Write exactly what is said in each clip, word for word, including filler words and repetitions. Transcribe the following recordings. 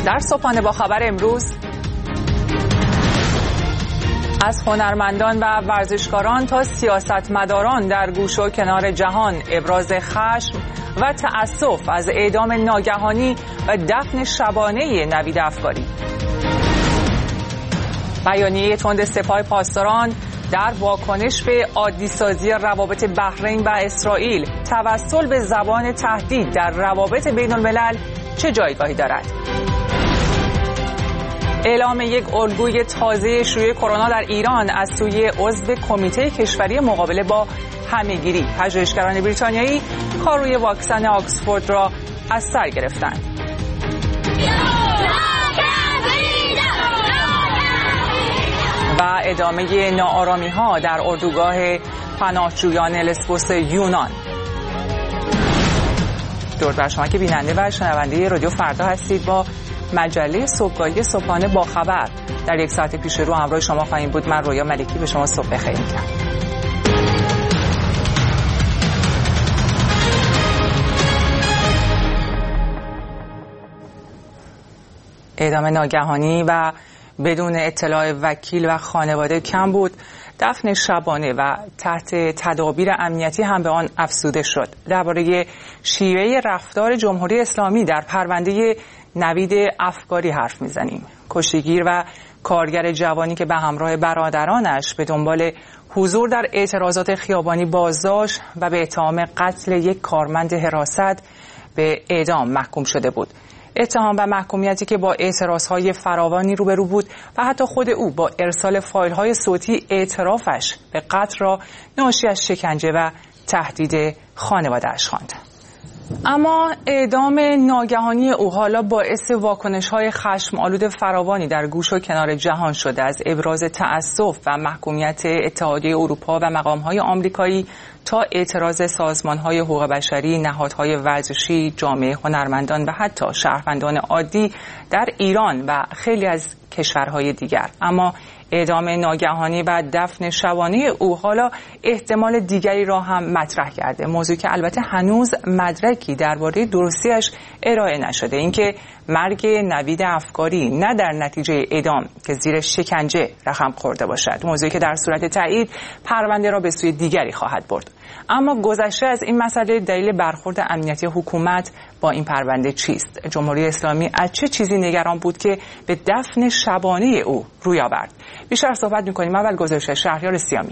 در صبحانه با خبر امروز از هنرمندان و ورزشکاران تا سیاستمداران در گوش و کنار جهان ابراز خشم و تأسف از اعدام ناگهانی و دفن شبانه نوید افکاری. بیانیه تند سپاه پاسداران در واکنش به عادی‌سازی روابط بحرین و اسرائیل توسل به زبان تهدید در روابط بین الملل چه جایگاهی دارد؟ اعلام یک الگوی تازه شیوع کرونا در ایران از سوی عضو کمیته کشوری مقابله با همهگیری. پژوهشگران بریتانیایی کاروی واکسن آکسفورد را از سر گرفتند. و ادامه ناآرامی ها در اردوگاه پناهجویان لسبوس یونان. درود بر شما که بیننده و شنونده رادیو فردا هستید. با مجله صبحگاهی صبحانه با خبر در یک ساعت پیش رو همراه شما خواهیم بود. من رویا ملکی به شما صبح بخیر میگم. اعدام ناگهانی و بدون اطلاع وکیل و خانواده کم بود. دفن شبانه و تحت تدابیر امنیتی هم به آن افزوده شد. درباره شیوه رفتار جمهوری اسلامی در پرونده نوید افکاری حرف میزنیم. کشتیگیر و کارگر جوانی که به همراه برادرانش به دنبال حضور در اعتراضات خیابانی بازداشت و به اتهام قتل یک کارمند حراست به اعدام محکوم شده بود. اتهام و محکومیتی که با اعتراضهای فراوانی روبرو بود و حتی خود او با ارسال فایل‌های صوتی اعترافش به قتل را ناشی از شکنجه و تهدید خانواده‌اش خواند. اما اعدام ناگهانی او حالا باعث واکنش‌های خشم‌آلود فراوانی در گوش و کنار جهان شده. از ابراز تأسف و محکومیت اتحادیه اروپا و مقام‌های آمریکایی تا اعتراض سازمان‌های حقوق بشری، نهادهای ورزشی، جامعه هنرمندان و حتی شهروندان عادی در ایران و خیلی از کشورهای دیگر. اما اعدام ناگهانی و دفن شبانه او حالا احتمال دیگری را هم مطرح کرده. موضوعی که البته هنوز مدرکی درباره درستیش ارائه نشده. اینکه مرگ نوید افکاری نه در نتیجه اعدام که زیر شکنجه رقم خورده باشد. موضوعی که در صورت تایید پرونده را به سوی دیگری خواهد برد. اما گذشته از این مسئله دلیل برخورد امنیتی حکومت با این پرونده چیست؟ جمهوری اسلامی از چه چیزی نگران بود که به دفن شبانه او روی آورد؟ بیشتر صحبت می‌کنیم. اول گزارش شهریار سیامی.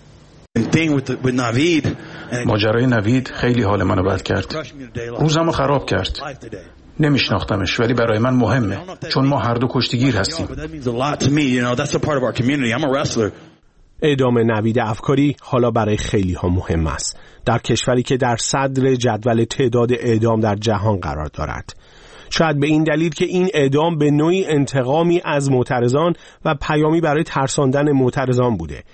ماجرای نوید خیلی حال منو بد کرد. روزمو خراب کرد. نمیشناختمش ولی برای من مهمه چون ما هر دو کشتیگیر هستیم. اعدام نوید افکاری حالا برای خیلی ها مهم است در کشوری که در صدر جدول تعداد اعدام در جهان قرار دارد. شاید به این دلیل که این اعدام به نوعی انتقامی از معترضان و پیامی برای ترساندن معترضان بوده.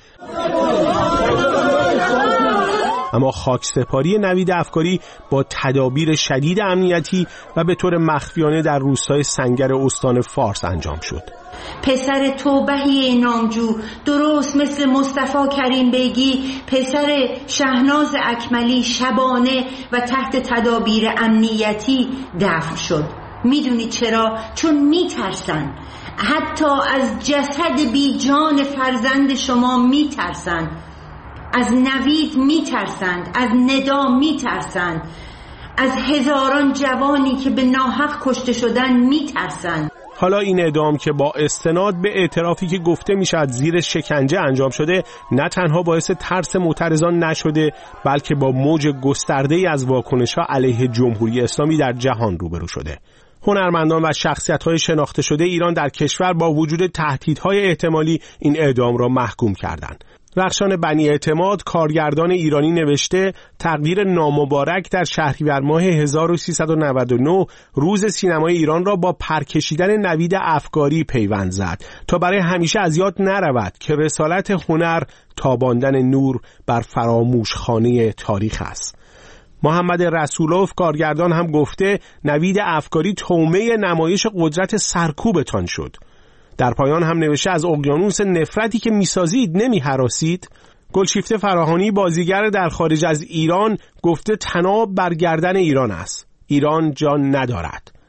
اما خاکسپاری نوید افکاری با تدابیر شدید امنیتی و به طور مخفیانه در روستای سنگر استان فارس انجام شد. پسر توبهی نامجو درست مثل مصطفی کریم بیگی پسر شهناز اکملی شبانه و تحت تدابیر امنیتی دفن شد. میدونید چرا؟ چون میترسن. حتی از جسد بی جان فرزند شما میترسن. از نوید میترسند، از ندا میترسند، از هزاران جوانی که به ناحق کشته شدن میترسند. حالا این اعدام که با استناد به اعترافی که گفته میشد زیر شکنجه انجام شده نه تنها باعث ترس معترضان نشده بلکه با موج گسترده‌ای از واکنش‌ها علیه جمهوری اسلامی در جهان روبرو شده. هنرمندان و شخصیت‌های شناخته شده ایران در کشور با وجود تهدیدهای احتمالی این اعدام را محکوم کردند. رخشان بنی اعتماد کارگردان ایرانی نوشته تقدیر نامبارک در شهریور ماه هزار و سیصد و نود و نه روز سینمای ایران را با پرکشیدن نوید افکاری پیوند زد تا برای همیشه از یاد نرود که رسالت هنر تاباندن نور بر فراموش خانه تاریخ است. محمد رسولوف کارگردان هم گفته نوید افکاری طعمه نمایش قدرت سرکوبتان شد. در پایان هم نوشته از اقیانوس نفرتی که میسازید نمی هراسید. گلشیفته فراهانی بازیگر در خارج از ایران گفته طناب بر گردن ایران است. ایران جان ندارد.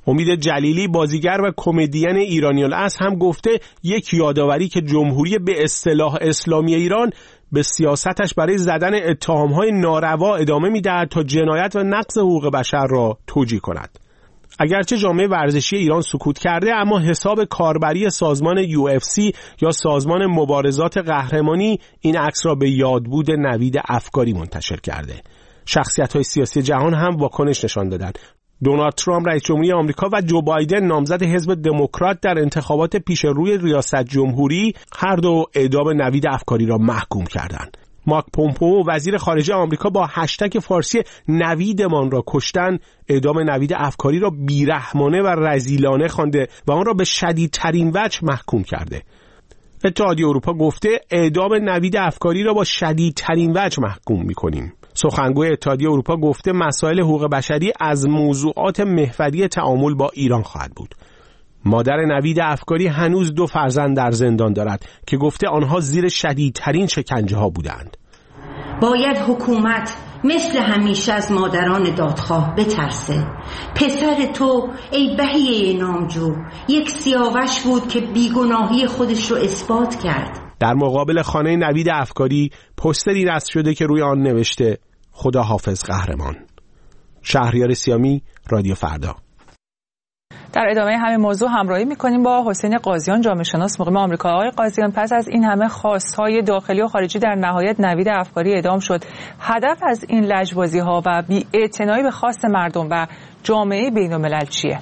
امید جلیلی بازیگر و کمدین ایرانی‌الاصل هم گفته یک یادآوری که جمهوری به اصطلاح اسلامی ایران به سیاستش برای زدن اتهام‌های ناروا ادامه می‌دهد تا جنایت و نقض حقوق بشر را توجیه کند. اگرچه جامعه ورزشی ایران سکوت کرده، اما حساب کاربری سازمان یو اف سی یا سازمان مبارزات قهرمانی این عکس را به یادبود نوید افکاری منتشر کرده. شخصیت‌های سیاسی جهان هم واکنش نشان دادند. دونالد ترامپ رئیس جمهوری آمریکا و جو بایدن نامزد حزب دموکرات در انتخابات پیش روی ریاست جمهوری هر دو اعدام نوید افکاری را محکوم کردند. مارک پومپئو وزیر خارجه آمریکا با هشتگ فارسی نویدمان را کشتن اعدام نوید افکاری را بیرحمانه و رذیلانه خوانده و آن را به شدیدترین وجه محکوم کرده. اتحادیه اروپا گفته اعدام نوید افکاری را با شدیدترین وجه محکوم می‌کنیم. سخنگوی اتحادیه اروپا گفته مسائل حقوق بشری از موضوعات محوری تعامل با ایران خواهد بود. مادر نوید افکاری هنوز دو فرزند در زندان دارد که گفته آنها زیر شدیدترین شکنجه ها بودند. باید حکومت مثل همیشه از مادران دادخواه بترسه. پسر تو ای بهیه نامجو یک سیاوش بود که بیگناهی خودش رو اثبات کرد. در مقابل خانه نوید افکاری پوستری نصب شده که روی آن نوشته خدا حافظ قهرمان. شهریار سیامی، رادیو فردا. در ادامه همین موضوع همراهی می‌کنیم با حسین قاضیان، جامعه شناس مقیم آمریکا. آقای قاضیان، پس از این همه خواست‌های داخلی و خارجی در نهایت نوید افکاری اعدام شد. هدف از این لجبازی‌ها و بی‌اعتنایی به خواست مردم و جامعه بین‌الملل چیه؟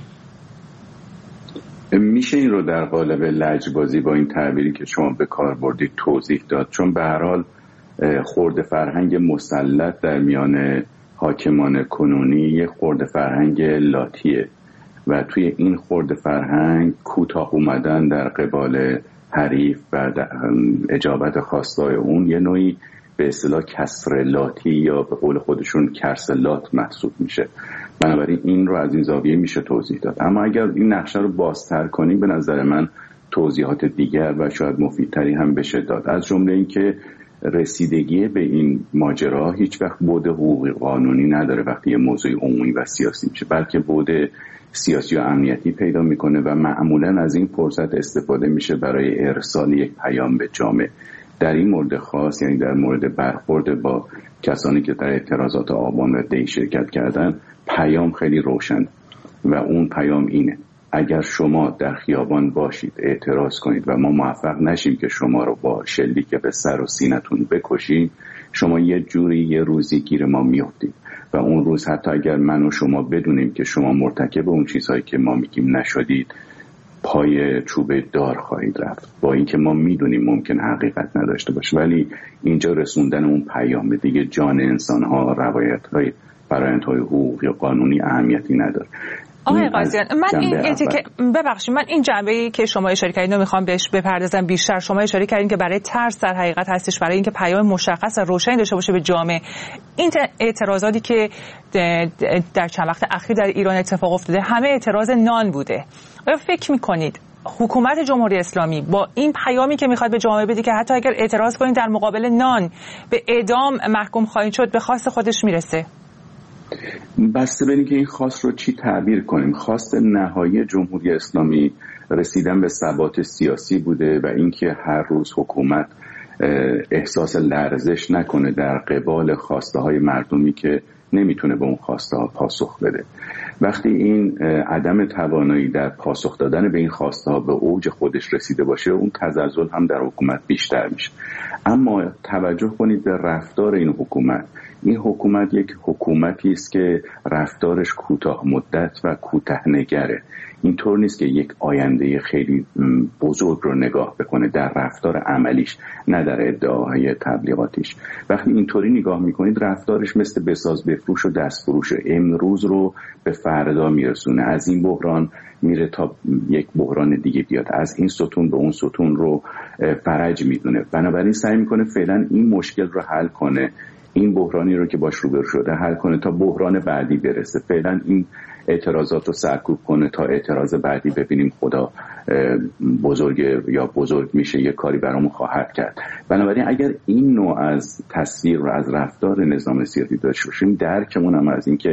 میشه این رو در قالب لجبازی با این تعبیری که شما به کار بردید توضیح داد، چون به هر حال خرد فرهنگ مسلط در میان حاکمان کنونی یه خرد فرهنگ لاتیه و توی این خرد فرهنگ کوتاه اومدن در قبال حریف و اجابت خواستای اون یه نوعی به اصطلاح کسر لاتی یا به قول خودشون کرس لات محسوب میشه. بنابراین این رو از این زاویه میشه توضیح داد. اما اگر این نقشه رو بازتر کنیم به نظر من توضیحات دیگر و شاید مفیدتری هم بشه داد. از جمله این که رسیدگی به این ماجرا هیچ وقت بعد حقوقی قانونی نداره وقتی یه موضوع عمومی و سیاسی میشه، بلکه بعد سیاسی و امنیتی پیدا میکنه و معمولا از این فرصت استفاده میشه برای ارسال یک پیام به جامعه. در این مورد خاص، یعنی در مورد برخورد با کسانی که در اعتراضات آبان و دی شرکت کردن، پیام خیلی روشن و اون پیام اینه: اگر شما در خیابان باشید اعتراض کنید و ما موفق نشیم که شما رو با شلیک به سر و سینتون بکشیم، شما یه جوری یه روزی گیر ما میافتید و اون روز حتی اگر من و شما بدونیم که شما مرتکب اون چیزهایی که ما میگیم نشدید، پای چوبه دار خواهید رفت، با اینکه ما میدونیم ممکن حقیقت نداشته باشه، ولی اینجا رسوندن اون پیام دیگه جان انسان‌ها، روایت‌های فرآیندهای حقوقی یا قانونی اهمیتی نداره. آقای قاضیان، من این اتیکه ببخشید من این جنبه‌ای که شما اشاره کردین رو میخوام بهش بپردازم بیشتر. شما اشاره کردین که برای ترس در حقیقت هستش، برای اینکه پیام مشخص و روشنی داشته باشه به جامعه. این اعتراضاتی که در چند وقت اخیر در ایران اتفاق افتاده همه اعتراض نان بوده. آیا فکر میکنید حکومت جمهوری اسلامی با این پیامی که میخواد به جامعه بده که حتی اگر اعتراض کنید در مقابل نان به اعدام محکوم خواهید شد، به خواست خودش میرسه؟ بسته به اینکه این خواست رو چی تعبیر کنیم. خواست نهایی جمهوری اسلامی رسیدن به ثبات سیاسی بوده و اینکه هر روز حکومت احساس لرزش نکنه در قبال خواسته های مردمی که نمیتونه به اون خواسته ها پاسخ بده. وقتی این عدم توانایی در پاسخ دادن به این خواسته ها به اوج خودش رسیده باشه، اون تزلزل هم در حکومت بیشتر میشه. اما توجه کنید به رفتار این حکومت. این حکومت یک حکومتی است که رفتارش کوتاه مدت و کوتاه نگره. اینطور نیست که یک آینده خیلی بزرگ رو نگاه بکنه در رفتار عملیش، نه در ادعاهای تبلیغاتیش. وقتی اینطوری نگاه میکنید رفتارش مثل بساز بفروش و دست فروشه. امروز رو به فردا میرسونه، از این بحران میره تا یک بحران دیگه بیاد، از این ستون به اون ستون رو فرج میدونه. بنابراین سعی میکنه فعلا این مشکل رو حل کنه، این بحرانی رو که باش روبرو شده حل کنه تا بحران بعدی برسه. فعلا این اعتراضات رو سرکوب کنه تا اعتراض بعدی ببینیم خدا بزرگ یا بزرگ میشه یه کاری برامون خواهد کرد. بنابراین اگر این نوع از تصویر و از رفتار نظام سیاسی داشته باشیم، درکمون هم از این که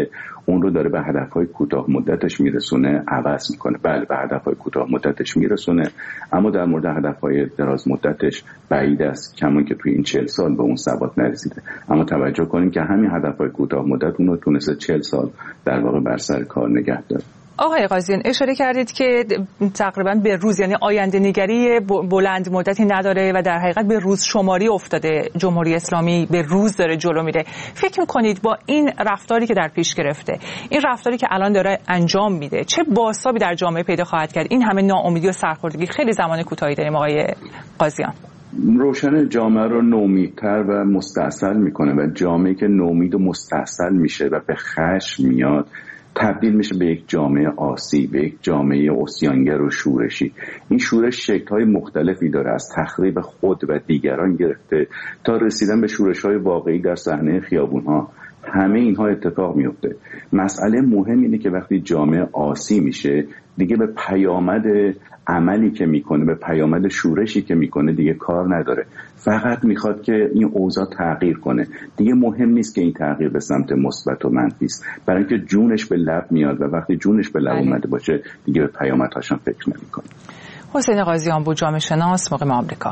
اون رو داره به هدفهای کوتاه مدتش میرسونه عوض میکنه. بله به هدفهای کوتاه مدتش میرسونه، اما در مورد هدفهای دراز مدتش بعید است، کمون که توی این چهل سال به اون ثبات نرسیده. اما توجه کنیم که همین هدفهای کوتاه مدت اون رو تونسته چهل سال در واقع بر سر کار نگه داره. آقای قاضیان اشاره کردید که تقریبا به روز، یعنی آینده نگری بلند مدتی نداره و در حقیقت به روز شماری افتاده. جمهوری اسلامی به روز داره جلو میره. فکر میکنید با این رفتاری که در پیش گرفته، این رفتاری که الان داره انجام میده، چه بازتابی در جامعه پیدا خواهد کرد؟ این همه ناامیدی و سرخوردگی خیلی زمان کوتاهی داریم آقای قاضیان. روشن جامعه رو نومیدتر و مستعصل میکنه و جامعه که نومید و مستعصل میشه و به خشم میاد تبدیل میشه به یک جامعه آسی، به یک جامعه عصیانگر و شورشی. این شورش شکل‌های مختلفی داره، از تخریب خود و دیگران گرفته تا رسیدن به شورش‌های واقعی در صحنه خیابون‌ها. همه اینها اتفاق میفته. مسئله مهم اینه که وقتی جامعه آسی میشه دیگه به پیامد عملی که میکنه، به پیامد شورشی که میکنه دیگه کار نداره. فقط میخواد که این اوضاع تغییر کنه. دیگه مهم نیست که این تغییر به سمت مثبت و منفی است، برای اینکه جونش به لب میاد و وقتی جونش به لب اومده باشه دیگه به پیامدهاش هم فکر نمیکنه. حسین قاضیان بود، جامعه شناس، مقیم آمریکا.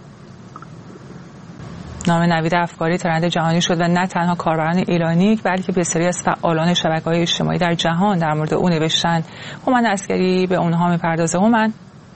نام نوید افکاری ترند جهانی شد و نه تنها کاربران ایرانی بلکه بسیاری از فعالان شبکه‌های اجتماعی در جهان در مورد اون نوشتن. هومن عسکری به اونها میپردازه. هومن،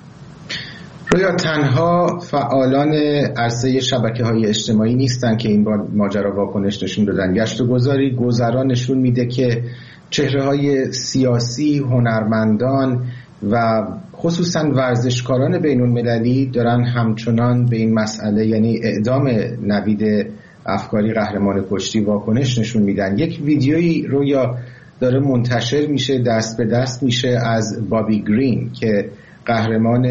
رویا تنها فعالان عرصه شبکه‌های اجتماعی نیستن که این بار ماجرا واکنش نشون دادن. گشت و گذاری گذرا نشون میده که چهره‌های سیاسی، هنرمندان و خصوصا ورزشکاران بین‌المللی دارن همچنان به این مسئله، یعنی اعدام نوید افکاری قهرمان کشتی، واکنش نشون میدن. یک ویدیویی رویا داره منتشر میشه، دست به دست میشه، از بابی گرین که قهرمان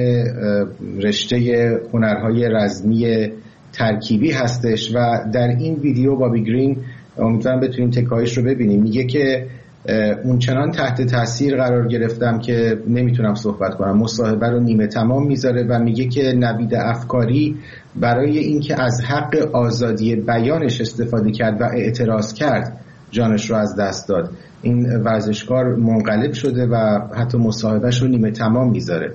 رشته هنرهای رزمی ترکیبی هستش و در این ویدیو بابی گرین، امیدوارم بتونیم تکایش رو ببینیم، میگه که اون چنان تحت تاثیر قرار گرفتم که نمیتونم صحبت کنم. مصاحبه رو نیمه تمام میذاره و میگه که نوید افکاری برای اینکه از حق آزادی بیانش استفاده کرد و اعتراض کرد جانش رو از دست داد. این ورزشکار منقلب شده و حتی مصاحبهش رو نیمه تمام میذاره.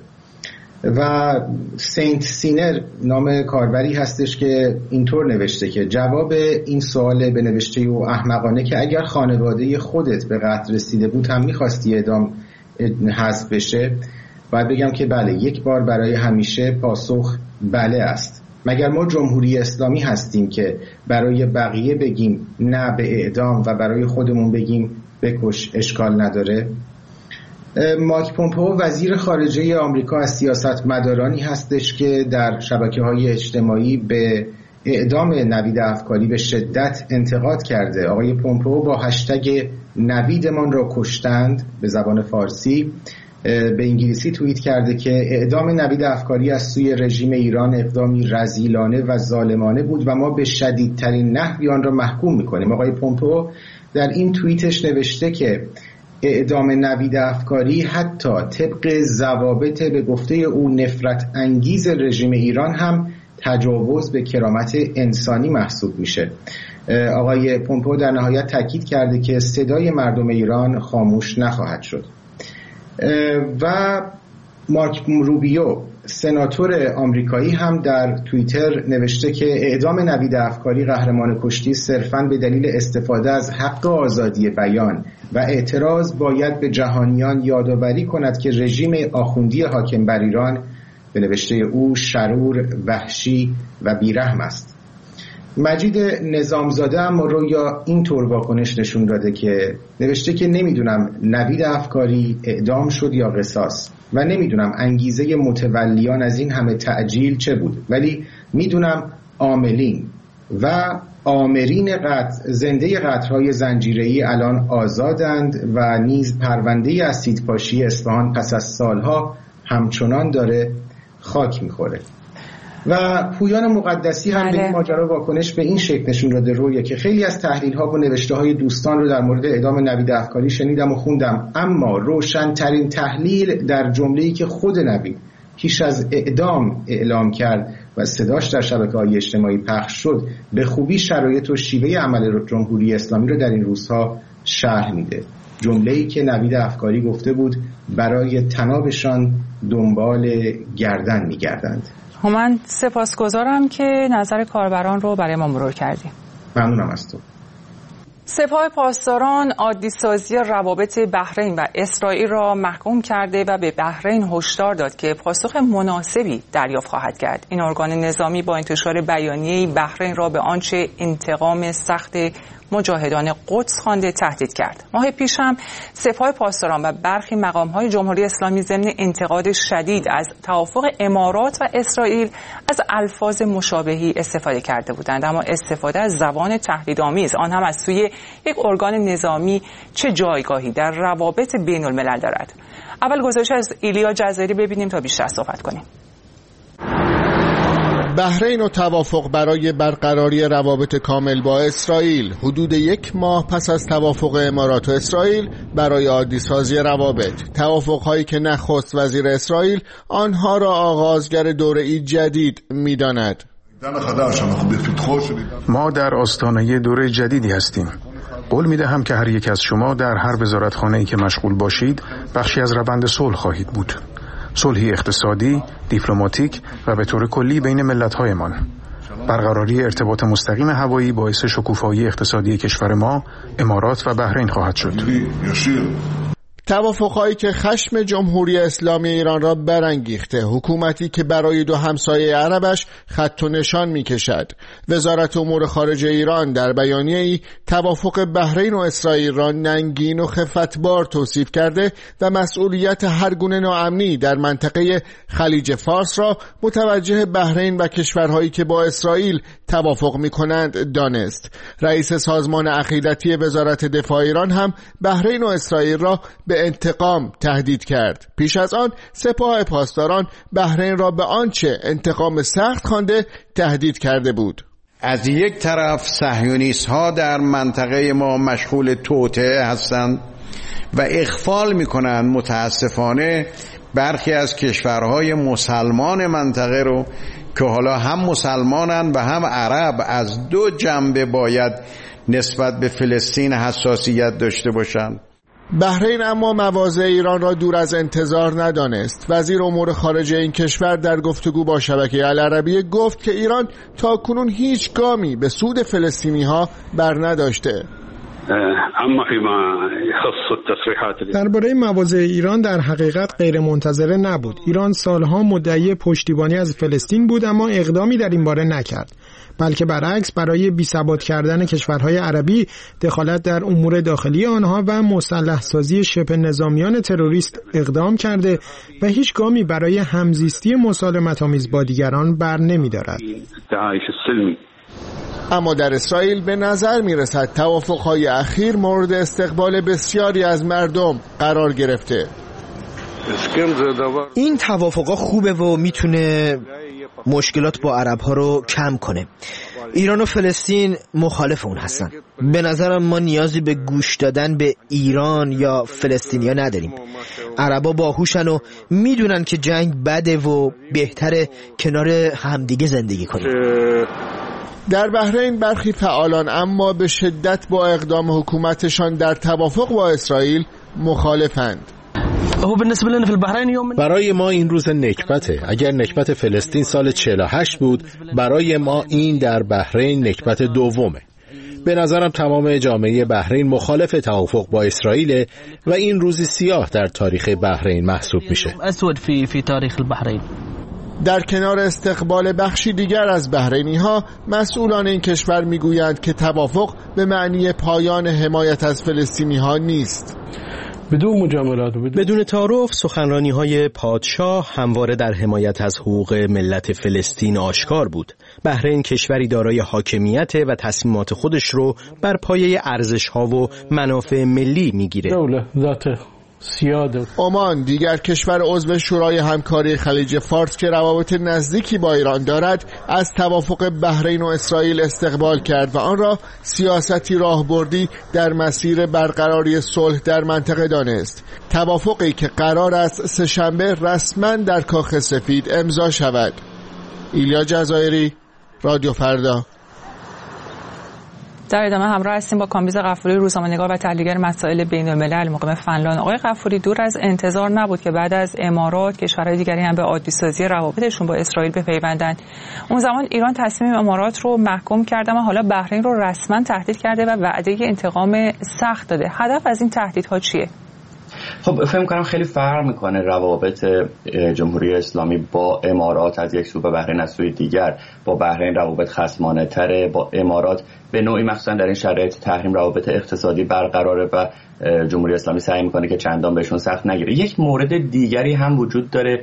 و سینت سینر نام کاربری هستش که اینطور نوشته که جواب این سوال به نوشته او احمقانه که اگر خانواده خودت به قتل رسیده بود هم میخواستی اعدام حذف بشه، باید بگم که بله، یک بار برای همیشه پاسخ بله است. مگر ما جمهوری اسلامی هستیم که برای بقیه بگیم نه به اعدام و برای خودمون بگیم بکش اشکال نداره؟ مایک پومپئو وزیر خارجه آمریکا از سیاستمدارانی هستش که در شبکه‌های اجتماعی به اعدام نوید افکاری به شدت انتقاد کرده. آقای پومپئو با هشتگ نویدمان را کشتند به زبان فارسی به انگلیسی توییت کرده که اعدام نوید افکاری از سوی رژیم ایران اقدامی رذیلانه و ظالمانه بود و ما به شدیدترین نحوی آن را محکوم می‌کنیم. آقای پومپئو در این توییتش نوشته که اعدام نوید افکاری حتی طبق ضوابط به گفته او نفرت انگیز رژیم ایران هم تجاوز به کرامت انسانی محسوب میشه. آقای پومپئو در نهایت تاکید کرده که صدای مردم ایران خاموش نخواهد شد. و مارک روبیو سناتور آمریکایی هم در توییتر نوشته که اعدام نوید افکاری قهرمان کشتی صرفاً به دلیل استفاده از حق آزادی بیان و اعتراض باید به جهانیان یادآوری کند که رژیم آخوندی حاکم بر ایران به نوشته او شرور، وحشی و بیرحم است. مجید نظامزاده هم رویا اینطور واکنش نشون داده که نوشته که نمیدونم نوید افکاری اعدام شد یا قصاص و نمیدونم انگیزه متولیان از این همه تعجیل چه بود، ولی میدونم عاملین و آمرین قتل زنده قتل‌های زنجیره‌ای الان آزادند و نیز پرونده اسیدپاشی اصفهان پس از سالها همچنان داره خاک میخوره. و پویان مقدسی هم به این ماجرا واکنش به این شکل نشون داده رویه که خیلی از تحلیل‌ها و نوشته‌های دوستان رو در مورد اعدام نوید افکاری شنیدم و خوندم، اما روشن‌ترین تحلیل در جمله‌ای که خود نوید پیش از اعدام اعلام کرد و صداش در شبکه‌های اجتماعی پخش شد به خوبی شرایط و شیوه عمل جمهوری اسلامی رو در این روزها شرح میده. جمله‌ای که نوید افکاری گفته بود برای طنابشان دنبال گردن می‌گردند. من سپاسگزارم که نظر کاربران رو برای ما مرور کردیم. ممنونم از تو. سپاه پاسداران عادی‌سازی روابط بحرین و اسرائیل را محکوم کرده و به بحرین هشدار داد که پاسخ مناسبی دریافت خواهد کرد. این ارگان نظامی با انتشار بیانیه‌ای بحرین را به آنچه انتقام سخت مجاهدان قدس خوانده تهدید کرد. ماه پیش هم سپاه پاسداران و برخی مقام‌های جمهوری اسلامی ضمن انتقاد شدید از توافق امارات و اسرائیل از الفاظ مشابهی استفاده کرده بودند، اما استفاده از زبان تهدیدآمیز آن هم از سوی یک ارگان نظامی چه جایگاهی در روابط بین الملل دارد؟ اول گزارش از ایلیا جزایری ببینیم تا بیشتر صحبت کنیم. بحرین و توافق برای برقراری روابط کامل با اسرائیل. حدود یک ماه پس از توافق امارات و اسرائیل برای عادی‌سازی روابط، توافق‌هایی که نخست وزیر اسرائیل آنها را آغازگر دوره‌ای جدید می‌داند. ما در آستانه دوره جدیدی هستیم. قول می‌دهم که هر یک از شما در هر وزارتخانه‌ای که مشغول باشید بخشی از روند صلح خواهید بود. صلحی اقتصادی، دیپلماتیک و به طور کلی بین ملت‌هایمان. برقراری ارتباط مستقیم هوایی باعث شکوفایی اقتصادی کشور ما، امارات و بحرین خواهد شد. توافق‌هایی که خشم جمهوری اسلامی ایران را برانگیخته، حکومتی که برای دو همسایه عربش خط و نشان می‌کشد. وزارت امور خارجه ایران در بیانیه‌ای توافق بحرین و اسرائیل را ننگین و خفتبار توصیف کرده و مسئولیت هر گونه ناامنی در منطقه خلیج فارس را متوجه بحرین و کشورهایی که با اسرائیل توافق می‌کنند دانست. رئیس سازمان عقیدتی وزارت دفاع ایران هم بحرین و اسرائیل را به انتقام تهدید کرد. پیش از آن سپاه پاسداران بحرین را به آنچه انتقام سخت خوانده تهدید کرده بود. از یک طرف صهیونیست ها در منطقه ما مشغول توطئه هستند و اغفال میکنند متاسفانه برخی از کشورهای مسلمان منطقه رو که حالا هم مسلمانند و هم عرب، از دو جنبه باید نسبت به فلسطین حساسیت داشته باشند. بحرین اما مواضع ایران را دور از انتظار ندانست. وزیر امور خارجه این کشور در گفتگو با شبکه العربیه گفت که ایران تا کنون هیچ گامی به سود فلسطینی ها بر نداشته. اما فيما يخص التصريحات درباره مواضع ایران در حقیقت غیر منتظره نبود. ایران سالها مدعی پشتیبانی از فلسطین بود اما اقدامی در این باره نکرد، بلکه برعکس برای بی‌ثبات کردن کشورهای عربی، دخالت در امور داخلی آنها و مسلح سازی شبه نظامیان تروریست اقدام کرده و هیچ گامی برای همزیستی مسالمت‌آمیز با دیگران بر نمی‌دارد. اما در اسرائیل به نظر می‌رسد توافق‌های اخیر مورد استقبال بسیاری از مردم قرار گرفته. این توافقا خوبه و میتونه مشکلات با عرب‌ها رو کم کنه. ایران و فلسطین مخالف اون هستن. به نظرم ما نیازی به گوش دادن به ایران یا فلسطینیا نداریم. عربا باهوشن و میدونن که جنگ بده و بهتره کنار همدیگه زندگی کنیم. در بحرین برخی فعالان اما به شدت با اقدام حکومتشان در توافق با اسرائیل مخالفند. برای ما این روز نکبته. اگر نکبت فلسطین سال چهل و هشت بود، برای ما این در بحرین نکبت دومه. به نظرم تمام جامعه بحرین مخالف توافق با اسرائیل و این روزی سیاه در تاریخ بحرین محسوب میشه. در کنار استقبال بخشی دیگر از بحرینی ها، مسئولان این کشور میگویند که توافق به معنی پایان حمایت از فلسطینی ها نیست. بدون مجاملات و بدون, بدون تعارف سخنرانی های پادشاه همواره در حمایت از حقوق ملت فلسطین آشکار بود. بحرین کشوری دارای حاکمیت و تصمیمات خودش رو بر پایه ارزش ها و منافع ملی میگیره. دوله ذات سیاده. عمان دیگر کشور عضو شورای همکاری خلیج فارس که روابط نزدیکی با ایران دارد، از توافق بحرین و اسرائیل استقبال کرد و آن را سیاستی راهبردی در مسیر برقراری صلح در منطقه دانست. توافقی که قرار است سه‌شنبه رسما در کاخ سفید امضا شود. ایلیا جزایری، رادیو فردا. در ادامه همراه هستیم با کامبیز غفوری، روزنامه‌نگار و تحلیلگر مسائل بین‌الملل مقیم فنلاند. آقای غفوری، دور از انتظار نبود که بعد از امارات کشورهای دیگری هم به عادی‌سازی روابطشون با اسرائیل بپیوندند. اون زمان ایران تصمیم امارات رو محکوم کرده و حالا بحرین رو رسما تهدید کرده و وعده انتقام سخت داده. هدف از این تهدیدها چیه؟ خب فکر می‌کنم خیلی فرق میکنه روابط جمهوری اسلامی با امارات از یک سو و بحرین از سوی دیگر. با بحرین روابط خصمانه تره، با امارات به نوعی مخصوصا در این شرایط تحریم روابط اقتصادی برقراره و جمهوری اسلامی سعی میکنه که چندان بهشون سخت نگیره. یک مورد دیگری هم وجود داره،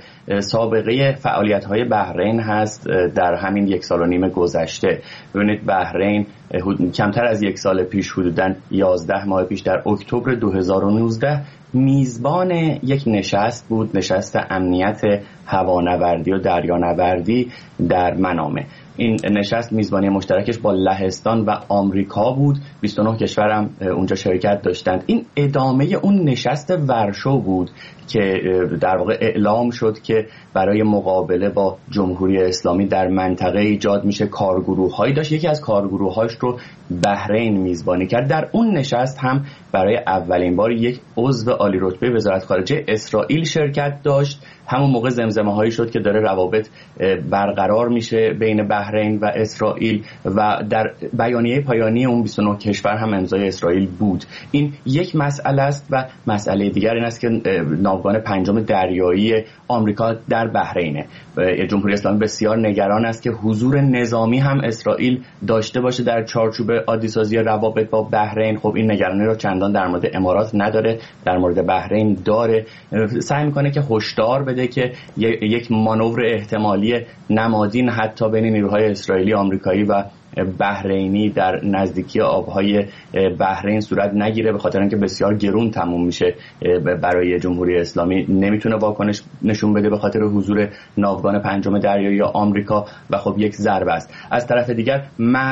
سابقه فعالیت‌های بحرین هست در همین یک سال و نیم گذشته. ببینید بحرین کمتر از یک سال پیش، حدوداً یازده ماه پیش، در اکتبر دو هزار و نوزده میزبان یک نشست بود، نشست امنیت هوانوردی و دریانوردی در منامه. این نشست میزبانی مشترکش با لهستان و آمریکا بود. بیست و نه کشور هم اونجا شرکت داشتند. این ادامه اون نشست ورشو بود که در واقع اعلام شد که برای مقابله با جمهوری اسلامی در منطقه ایجاد میشه. کارگروه‌هایی داشت، یکی از کارگروه‌هاش رو بحرین میزبانی کرد. در اون نشست هم برای اولین بار یک عضو عالی رتبه وزارت خارجه اسرائیل شرکت داشت. همون موقع زمزمه‌هایی شد که داره روابط برقرار میشه بین بحرین و اسرائیل و در بیانیه پایانی اون بیست و نه کشور هم امضای اسرائیل بود. این یک مسئله است و مسئله دیگر این است که ناوگان پنجم دریایی آمریکا در بحرینه. جمهوری اسلامی بسیار نگران است که حضور نظامی هم اسرائیل داشته باشه در چارچوب عادی‌سازی روابط با بحرین. خب این نگرانی رو چندان در مورد امارات نداره، در مورد بحرین داره. سعی میکنه که هشدار بده که یک مانور احتمالی نمادین حتی بین نیروهای اسرائیلی، آمریکایی و بحرینی در نزدیکی آبهای بحرین صورت نگیره، به خاطر اینکه بسیار گرون تموم میشه برای جمهوری اسلامی. نمیتونه واکنش نشون بده به خاطر حضور ناوگان پنجم دریایی آمریکا و خب یک ضربه است. از طرف دیگر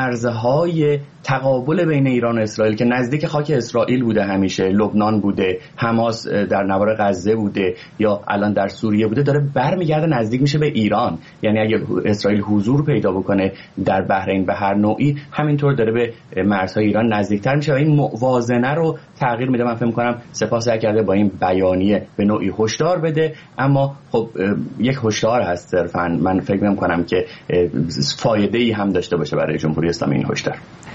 مرزهای تقابل بین ایران و اسرائیل که نزدیک خاک اسرائیل بوده، همیشه لبنان بوده، حماس در نوار غزه بوده یا الان در سوریه بوده، داره برمیگرده نزدیک میشه به ایران. یعنی اگه اسرائیل حضور پیدا بکنه در بحرین به هر نوعی، همینطور داره به مرزهای ایران نزدیکتر میشه و این موازنه رو تغییر میده. من فکر می‌کنم سپاه سعی کرده با این بیانیه به نوعی هشدار بده، اما خب یک هشدار هست صرفاً. من فکر نمی‌کنم که فایده‌ای هم داشته باشه برای جمهوری اسلامی این هشدار.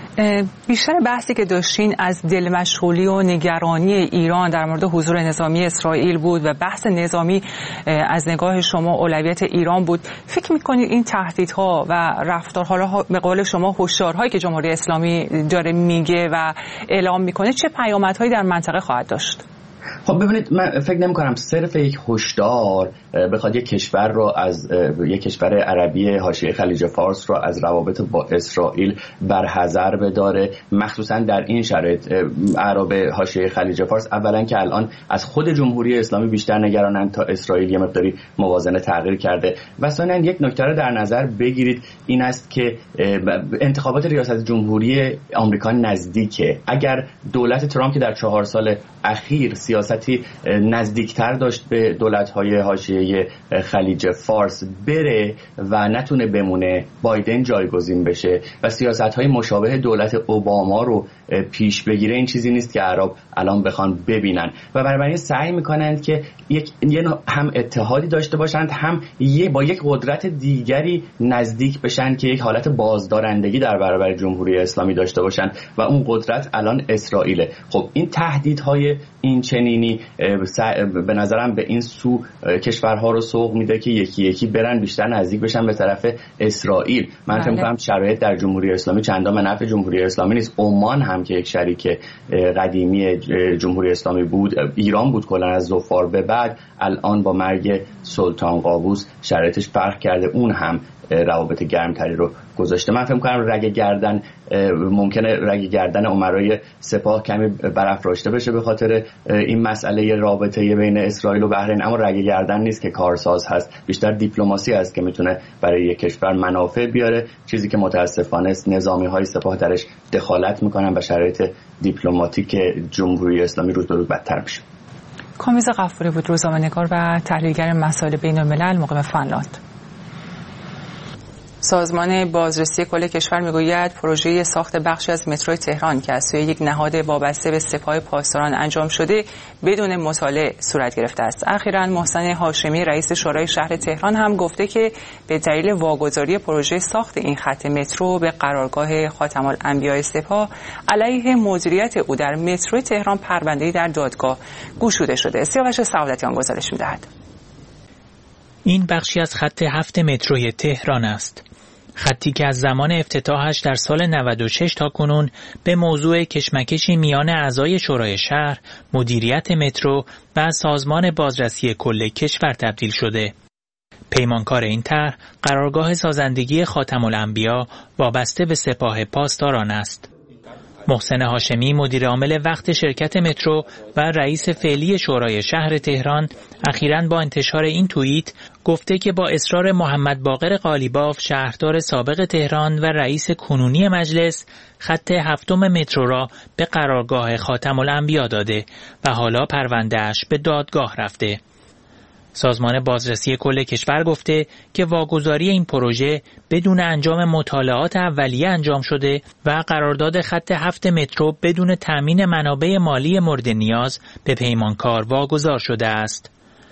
بیشتر بحثی که داشتین از دل مشغولی و نگرانی ایران در مورد حضور نظامی اسرائیل بود و بحث نظامی از نگاه شما اولویت ایران بود. فکر میکنید این تهدیدها و رفتارها به قول شما هشدارهایی که جمهوری اسلامی داره میگه و اعلام میکنه چه پیامدهایی در منطقه خواهد داشت؟ خب ببینید، من فکر نمی کنم صرف یک هشدار بخواد یک کشور رو از یک کشور عربی حاشیه خلیج فارس رو از روابط با اسرائیل برحذر بداره، مخصوصا در این شرایط. عرب حاشیه خلیج فارس اولا که الان از خود جمهوری اسلامی بیشتر نگرانند تا اسرائیل یه مقداری موازنه تغییر کرده. و ثانیا یک نکته رو در نظر بگیرید، این است که انتخابات ریاست جمهوری آمریکا نزدیکه. اگر دولت ترامپ که در چهار سال اخیر سیاستی نزدیکتر داشت به دولت‌های حاشیه خلیج فارس بره و نتونه بمونه، بایدن جایگزین بشه و سیاست‌های مشابه دولت اوباما رو پیش بگیره، این چیزی نیست که عرب الان بخوان ببینن و بنابراین سعی میکنند که یک هم اتحادی داشته باشند، هم یه با یک قدرت دیگری نزدیک بشن که یک حالت بازدارندگی در برابر جمهوری اسلامی داشته باشند و اون قدرت الان اسرائیله. خب این تهدیدهای این چنینی به نظرم به این سو کشورها رو سوق میده که یکی یکی برن بیشتر نزدیک بشن به طرف اسرائیل. من فکر می‌کنم شرایط در جمهوری اسلامی چندان به نفع جمهوری اسلامی نیست. عمان هم که یک شریک قدیمی جمهوری اسلامی بود، ایران بود کلا از ظفار به بعد، الان با مرگ سلطان قابوس شرایطش فرق کرده، اون هم روابط گرمتری رو گذاشته. من فکر می‌کنم رگ گردن ممکنه رگ گردن امرای سپاه کمی برافراشته بشه به خاطر این مسئله رابطه بین اسرائیل و بحرین، اما رگ گردن نیست که کارساز هست، بیشتر دیپلماسی است که میتونه برای یک کشور منافع بیاره، چیزی که متاسفانه نظامی‌های سپاه درش دخالت میکنن و شرایط دیپلماتیک جمهوری اسلامی روز به روز بدتر میشه. کامبیز غفوری بود، روزنامه‌نگار و تحلیلگر مسائل بین‌الملل مقیم فنلاند. سازمان بازرسی کل کشور میگوید پروژه ساخت بخشی از مترو تهران که از سوی یک نهاد وابسته به سپاه پاسداران انجام شده بدون مطالعه صورت گرفته است. اخیراً محسن هاشمی رئیس شورای شهر تهران هم گفته که به دلیل واگذاری پروژه ساخت این خط مترو به قرارگاه خاتم الانبیاء سپاه علیه مدیریت او در مترو تهران پرونده‌ای در دادگاه گشوده شده. سیاوش سعادتیان گزارش می‌دهد. این بخشی از خط هفت متروی تهران است. خطی که از زمان افتتاحش در سال نود و شش تا کنون به موضوع کشمکشی میان اعضای شورای شهر، مدیریت مترو و سازمان بازرسی کل کشور تبدیل شده. پیمانکار این طرح قرارگاه سازندگی خاتم الانبیاء وابسته به سپاه پاسداران است. محسن هاشمی مدیر عامل وقت شرکت مترو و رئیس فعلی شورای شهر تهران اخیراً با انتشار این توییت گفته که با اصرار محمد باقر قالیباف شهردار سابق تهران و رئیس کنونی مجلس خط هفتم مترو را به قرارگاه خاتم الانبیاء داده و حالا پرونده‌اش به دادگاه رفته. سازمان بازرسی کل کشور گفته که واگذاری این پروژه بدون انجام مطالعات اولیه انجام شده و قرارداد خط هفت مترو بدون تأمین منابع مالی مورد نیاز به پیمانکار واگذار شده است.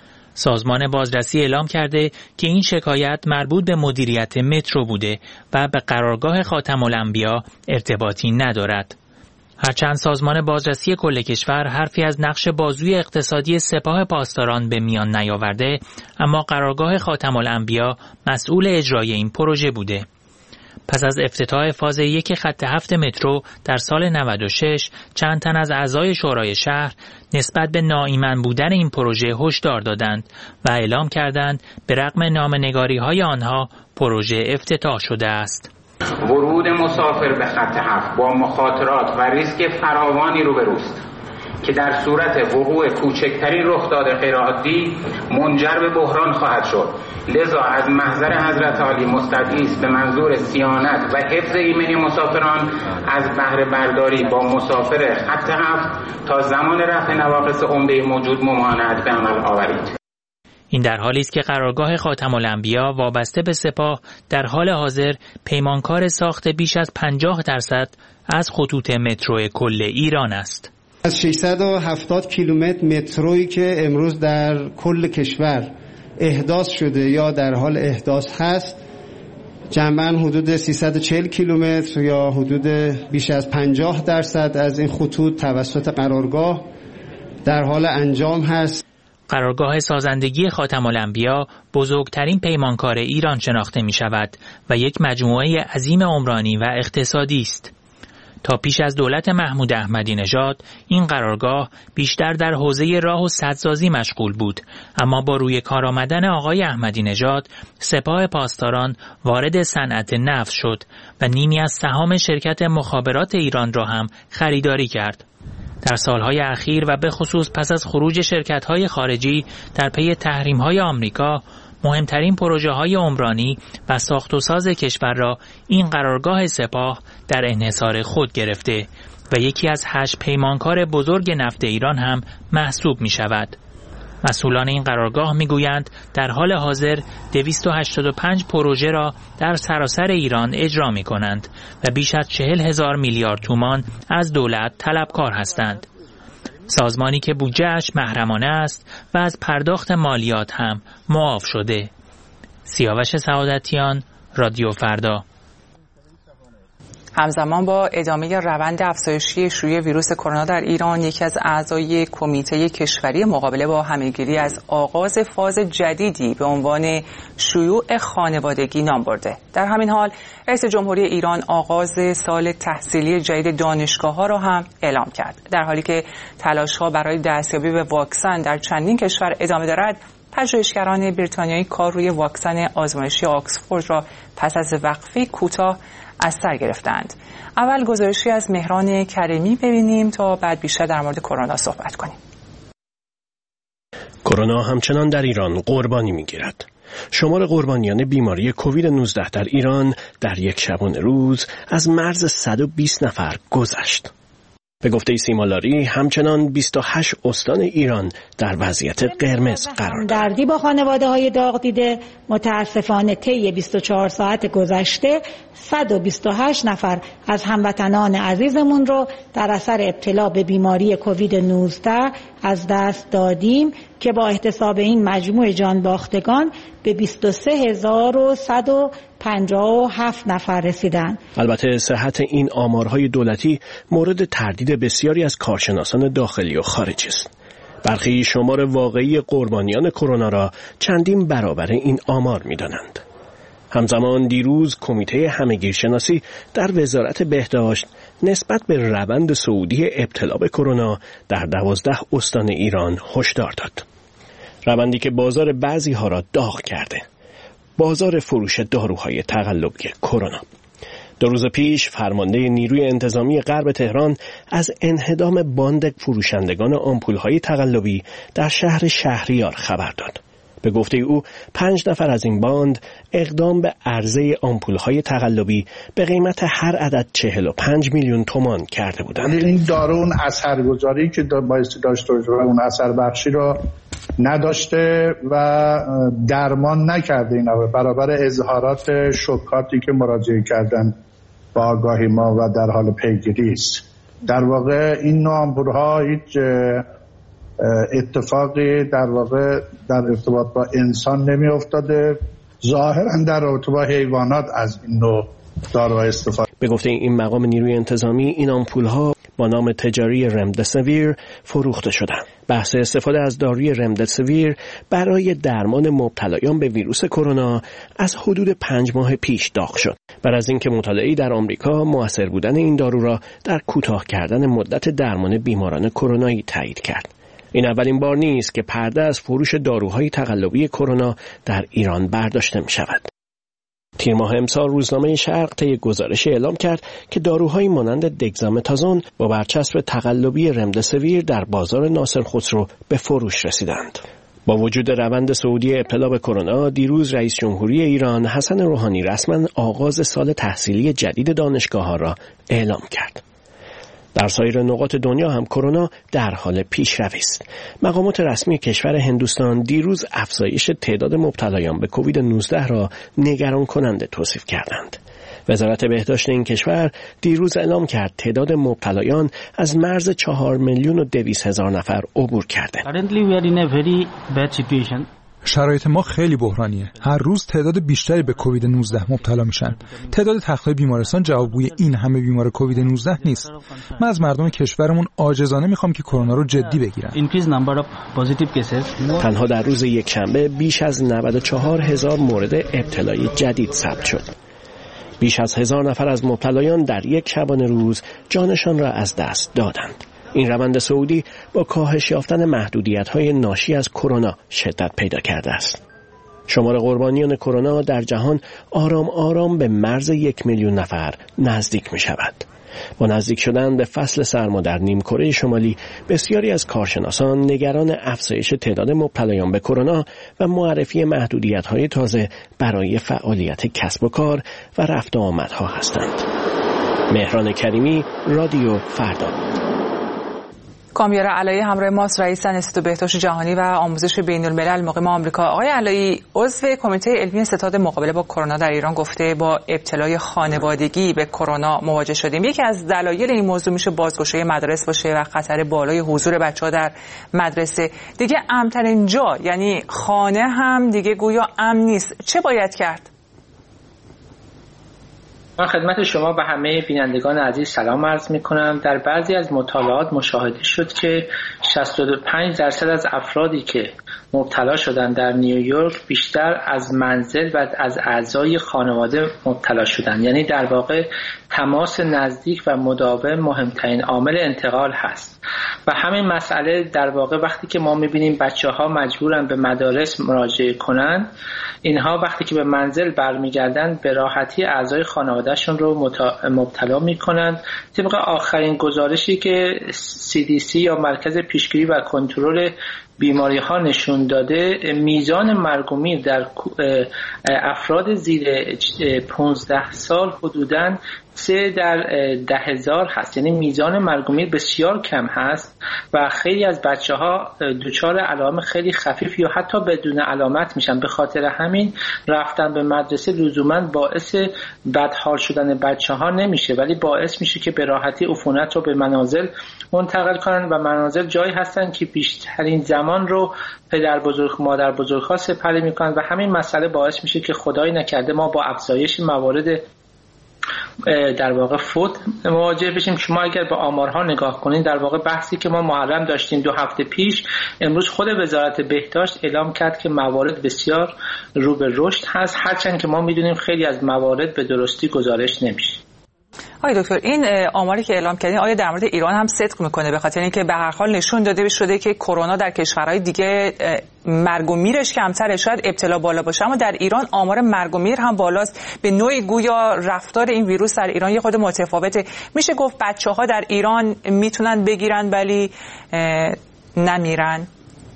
سازمان بازرسی اعلام کرده که این شکایت مربوط به مدیریت مترو بوده و به قرارگاه خاتم الانبیاء ارتباطی ندارد. هرچند سازمان بازرسی کل کشور حرفی از نقش بازوی اقتصادی سپاه پاسداران به میان نیاورده، اما قرارگاه خاتم الانبیاء مسئول اجرای این پروژه بوده. پس از افتتاح فاز یک خط هفت مترو در سال نود و شش، چند تن از اعضای شورای شهر نسبت به ناایمن بودن این پروژه هشدار دادند و اعلام کردند به رغم نامه‌نگاری‌های آنها پروژه افتتاح شده است. ورود مسافر به خط هفت با مخاطرات و ریسک فراوانی روبروست که در صورت وقوع کوچکترین رخداد غیرعادی منجر به بحران خواهد شد. لذا از محضر حضرت عالی مستدعی است به منظور صیانت و حفظ ایمنی مسافران از بهره برداری با مسافر خط هفت تا زمان رفع نواقص عمده موجود ممانعت به عمل آورید. این در حالی است که قرارگاه خاتم الانبیاء وابسته به سپاه در حال حاضر پیمانکار ساخت بیش از پنجاه درصد از خطوط مترو کل ایران است. از ششصد و هفتاد کیلومتر مترویی که امروز در کل کشور احداث شده یا در حال احداث هست، جمعاً حدود سیصد و چهل کیلومتر یا حدود بیش از پنجاه درصد از این خطوط توسط قرارگاه در حال انجام هست. قرارگاه سازندگی خاتم الانبیاء بزرگترین پیمانکار ایران شناخته می شود و یک مجموعه عظیم عمرانی و اقتصادی است. تا پیش از دولت محمود احمدی نژاد این قرارگاه بیشتر در حوزه راه و سدسازی مشغول بود، اما با روی کار آمدن آقای احمدی نژاد سپاه پاسداران وارد صنعت نفت شد و نیمی از سهام شرکت مخابرات ایران را هم خریداری کرد. در سالهای اخیر و به خصوص پس از خروج شرکت‌های خارجی در پی تحریم‌های آمریکا، مهمترین پروژه‌های عمرانی و ساخت و ساز کشور را این قرارگاه سپاه در انحصار خود گرفته و یکی از هشت پیمانکار بزرگ نفت ایران هم محسوب می‌شود. مسئولان این قرارگاه می‌گویند در حال حاضر دویست و هشتاد و پنج پروژه را در سراسر ایران اجرا می‌کنند و بیش از چهل هزار میلیارد تومان از دولت طلبکار هستند. سازمانی که بودجه‌اش محرمانه است و از پرداخت مالیات هم معاف شده. سیاوش سعادتیان، رادیو فردا. همزمان با ادامه روند افزایشی شیوع ویروس کرونا در ایران، یکی از اعضای کمیته کشوری مقابله با همه‌گیری از آغاز فاز جدیدی به عنوان شیوع خانوادگی نام برده. در همین حال رئیس جمهوری ایران آغاز سال تحصیلی جدید دانشگاه‌ها را هم اعلام کرد. در حالی که تلاش‌ها برای دستیابی به واکسن در چندین کشور ادامه دارد، پژوهشگران بریتانیایی کار روی واکسن آزمایشی آکسفورد را پس از وقفه کوتاه از سر گرفتند. اول گزارشی از مهران کریمی ببینیم تا بعد بیشتر در مورد کرونا صحبت کنیم. کرونا همچنان در ایران قربانی می‌گیرد. شمار قربانیان بیماری کووید نوزده در ایران در یک شبانه روز از مرز صد و بیست نفر گذشت. به گفته سیمالاری همچنان بیست و هشت استان ایران در وضعیت قرمز قرار دارند. همدردی با خانواده‌های داغ دیده متاسفانه طی بیست و چهار ساعت گذشته صد و بیست و هشت نفر از هموطنان عزیزمون رو در اثر ابتلا به بیماری کووید نوزده از دست دادیم که با احتساب این مجموع جان باختگان به بیست و سه هزار و صد و پنجاه و هفت نفر رسیدند. البته صحت این آمارهای دولتی مورد تردید بسیاری از کارشناسان داخلی و خارجی است. برخی شمار واقعی قربانیان کرونا را چندین برابر این آمار می‌دانند. همزمان دیروز کمیته همگیرشناسی در وزارت بهداشت نسبت به روند صعودی ابتلا به کرونا در دوازده استان ایران هشدار داد. روندی که بازار بعضی ها را داغ کرده. بازار فروش داروهای تقلبی کرونا. دو روز پیش فرمانده نیروی انتظامی غرب تهران از انهدام باند فروشندگان آمپول‌های تقلبی در شهر شهریار خبر داد. به گفته او پنج نفر از این باند اقدام به عرضه آمپول‌های تقلبی به قیمت هر عدد چهل و پنج میلیون تومان کرده بودند. این دارو اون اثرگذاری که بایستی داشته باشه و اون اثر بخشی را نداشته و درمان نکرده، اینا برابر اظهارات شکاتی که مراجعه کردن با آگاهی ما و در حال پیگیری است. در واقع این نوع آمپول‌ها هیچ اتفاقی در واقع در ارتباط با انسان نمی افتاده، ظاهرا در رابطه با حیوانات از این نوع داروها استفاده. به گفته این مقام نیروی انتظامی این آمپول‌ها با نام تجاری رمدسویر فروخته شدند. بحث استفاده از داروی رمدسویر برای درمان مبتلایان به ویروس کرونا از حدود پنج ماه پیش داغ شد. بعد از اینکه مطالعه‌ای در آمریکا مؤثر بودن این دارو را در کوتاه کردن مدت درمان بیماران کرونایی تایید کرد. این اولین بار نیست که پرده از فروش داروهای تقلبی کرونا در ایران برداشته می شود. تیر ماه امسال روزنامه شرق طی گزارش اعلام کرد که داروهایی مانند دگزامتازون با برچسب تقلبی رمدسویر در بازار ناصر خسرو به فروش رسیدند. با وجود روند صعودی ابتلا به کرونا، دیروز رئیس جمهوری ایران حسن روحانی رسما آغاز سال تحصیلی جدید دانشگاه‌ها را اعلام کرد. در سایر نقاط دنیا هم کرونا در حال پیشروی است. مقامات رسمی کشور هندوستان دیروز افزایش تعداد مبتلایان به کووید نوزده را نگران کننده توصیف کردند. وزارت بهداشت این کشور دیروز اعلام کرد تعداد مبتلایان از مرز چهار میلیون و دویست هزار نفر عبور کرده. شرایط ما خیلی بحرانیه. هر روز تعداد بیشتری به کووید نوزده مبتلا میشن. تعداد تخت‌های بیمارستان جوابگوی این همه بیمار کووید نوزده نیست. من از مردم کشورمون عاجزانه میخوام که کرونا رو جدی بگیرن. تنها در روز یکشنبه بیش از نود و چهار هزار مورد ابتلای جدید ثبت شد. بیش از هزار نفر از مبتلایان در یک شبانه روز جانشان را از دست دادند. این روند صعودی با کاهش یافتن محدودیت‌های ناشی از کرونا شدت پیدا کرده است. شمار قربانیان کرونا در جهان آرام آرام به مرز یک میلیون نفر نزدیک می شود. با نزدیک شدن به فصل سرما در نیمکره شمالی، بسیاری از کارشناسان نگران افزایش تعداد مبتلایان به کرونا و معرفی محدودیت‌های تازه برای فعالیت کسب و کار و رفت و آمدها هستند. مهران کریمی، رادیو فردا. کامیار علایی همراه ماست، رئیس انستیتوت بهداشت جهانی و آموزش بین الملل مقیم آمریکا. آقای علایی، عضو کمیته علمی ستاد مقابله با کرونا در ایران گفته با ابتلای خانوادگی به کرونا مواجه شدیم. یکی از دلایل این موضوع میشه بازگشایی مدارس باشه و خطر بالای حضور بچه‌ها در مدرسه. دیگه امن‌ترین جا یعنی خانه هم دیگه گویا امن نیست. چه باید کرد؟ من خدمت شما به همه بینندگان عزیز سلام عرض می کنم. در بعضی از مطالعات مشاهده شد که شصت و پنج درصد از افرادی که مبتلا شدن در نیویورک بیشتر از منزل و از اعضای خانواده مبتلا شدن. یعنی در واقع تماس نزدیک و مداوم مهمترین عامل انتقال هست. و همین مسئله در واقع وقتی که ما می‌بینیم بچه‌ها مجبورن به مدارس مراجعه کنن، اینها وقتی که به منزل برمیگردن به راحتی اعضای خانوادهشون رو مبتلا میکنن. طبق آخرین گزارشی که سی دی سی یا مرکز پیشگیری و کنترل بیماری ها نشون داده میزان مرگ و میر در افراد زیر پانزده سال حدوداً سه در ده هزار هست، یعنی میزان مرگ و میر بسیار کم هست و خیلی از بچه ها دچار علائم خیلی خفیف یا حتی بدون علامت میشن. به خاطر همین رفتن به مدرسه لزوما باعث بدحال شدن بچه ها نمیشه، ولی باعث میشه که به راحتی عفونت رو به منازل منتقل کنن و منازل جایی هستن که بیشترین زمان رو پدر بزرگ مادر بزرگ ها سپری میکنن و همین مسئله باعث میشه که خدای نکرده ما با افزایش موارد در واقع فوت مواجه بشیم. شما اگر به آمارها نگاه کنین، در واقع بحثی که ما محرم داشتیم دو هفته پیش، امروز خود وزارت بهداشت اعلام کرد که موارد بسیار رو به رشد هست، هرچند که ما میدونیم خیلی از موارد به درستی گزارش نمیشه. آقای دکتر، این آماری که اعلام کردین آیا در مورد ایران هم صدق میکنه؟ به خاطر اینکه به هر حال نشون داده شده که کرونا در کشورهای دیگه مرگ و میرش کمتره، شاید ابتلا بالا باشه، اما در ایران آمار مرگ و میر هم بالاست. به نوعی گویا رفتار این ویروس در ایران یه خود متفاوته. میشه گفت بچه‌ها در ایران میتونن بگیرن ولی نمیرن؟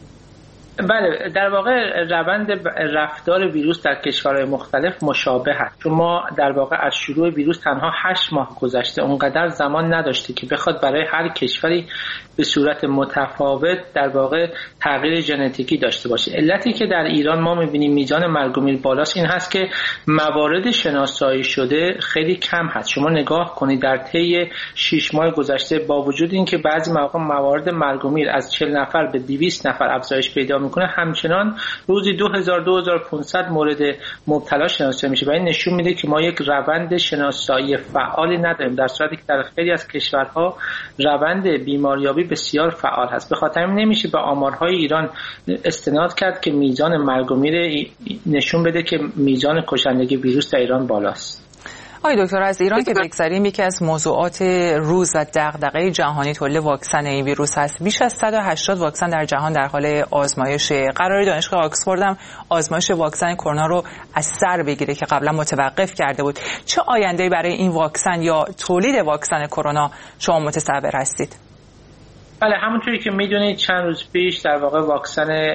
بله، در واقع روند رفتار ویروس در کشورهای مختلف مشابه است، چون ما در واقع از شروع ویروس تنها هشت ماه گذشته، اونقدر زمان نداشته که بخواد برای هر کشوری به صورت متفاوت در واقع تغییر ژنتیکی داشته باشه. علتی که در ایران ما می‌بینیم میزان مرگ و میر بالاست این هست که موارد شناسایی شده خیلی کم هست. شما نگاه کنید در طی شش ماه گذشته با وجود اینکه بعضی مواقع موارد مرگ و میر از چهل نفر به دویست نفر افزایش پیدا میکنه، همچنان روزی دو هزار دو هزار و پانصد مورد مبتلا شناسایی میشه و این نشون میده که ما یک روند شناسایی فعالی نداریم، در صورتی که در خیلی از کشورها روند بیماریابی بسیار فعال هست. به خاطر همین نمیشه به آمارهای ایران استناد کرد که میزان مرگ و میر نشون بده که میزان کشندگی ویروس در ایران بالاست. آقای دکتر، از ایران که بگذریم، یکی از موضوعات روز و دغدغه جهانی تولید واکسن این ویروس هست. بیش از صد و هشتاد واکسن در جهان در حال آزمایش. قرار دانشگاه آکسفورد هم آزمایش واکسن کرونا رو از سر بگیره که قبلا متوقف کرده بود. چه آینده‌ای برای این واکسن یا تولید واکسن کرونا شما متصور هستید؟ بله، همونطوری که میدونید چند روز پیش در واقع واکسن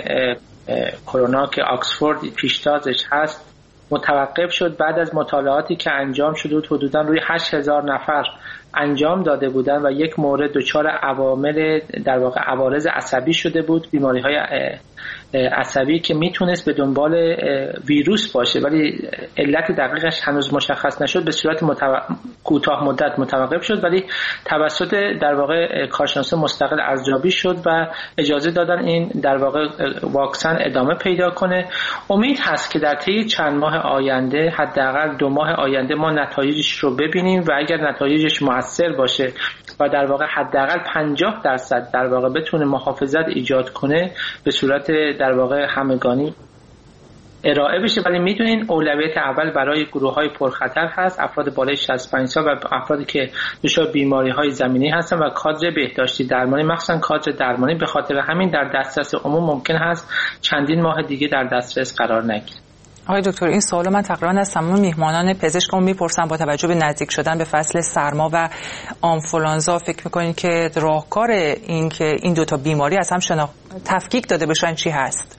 کرونا که آکسفورد پیشتازش هست متوقف شد بعد از مطالعاتی که انجام شده بود. حدوداً روی هشت هزار نفر انجام داده بودن و یک مورد دچار عوامل در واقع عوارض عصبی شده بود، بیماری‌های عصبی که میتونست به دنبال ویروس باشه ولی علت دقیقش هنوز مشخص نشد. به صورت متو... کوتاه مدت متوقف شد ولی توسط در واقع کارشناسان مستقل ارزیابی شد و اجازه دادن این در واقع واکسن ادامه پیدا کنه. امید هست که در طی چند ماه آینده، حداقل دو ماه آینده، ما نتایجش رو ببینیم و اگر نتایجش موثر باشه و در واقع حداقل پنجاه درصد در واقع بتونه محافظت ایجاد کنه، به صورت در واقع همگانی ارائه بشه. ولی میدونین اولویت اول برای گروه‌های پرخطر هست، افراد بالای شصت و پنج سال و افرادی که دچار بیماری‌های زمینی هستن و کادر بهداشتی درمانی، مخصوصا کادر درمانی. به خاطر همین در دسترس عموم ممکن هست چندین ماه دیگه در دسترس قرار نگیره. آقای دکتر، این سوالو من تقریبا از تمام میهمانان پزشکم میپرسم. با توجه به نزدیک شدن به فصل سرما و آنفولانزا، فکر میکنین که راهکار این که این دوتا بیماری از هم شناخت تفکیک داده بشن چی هست؟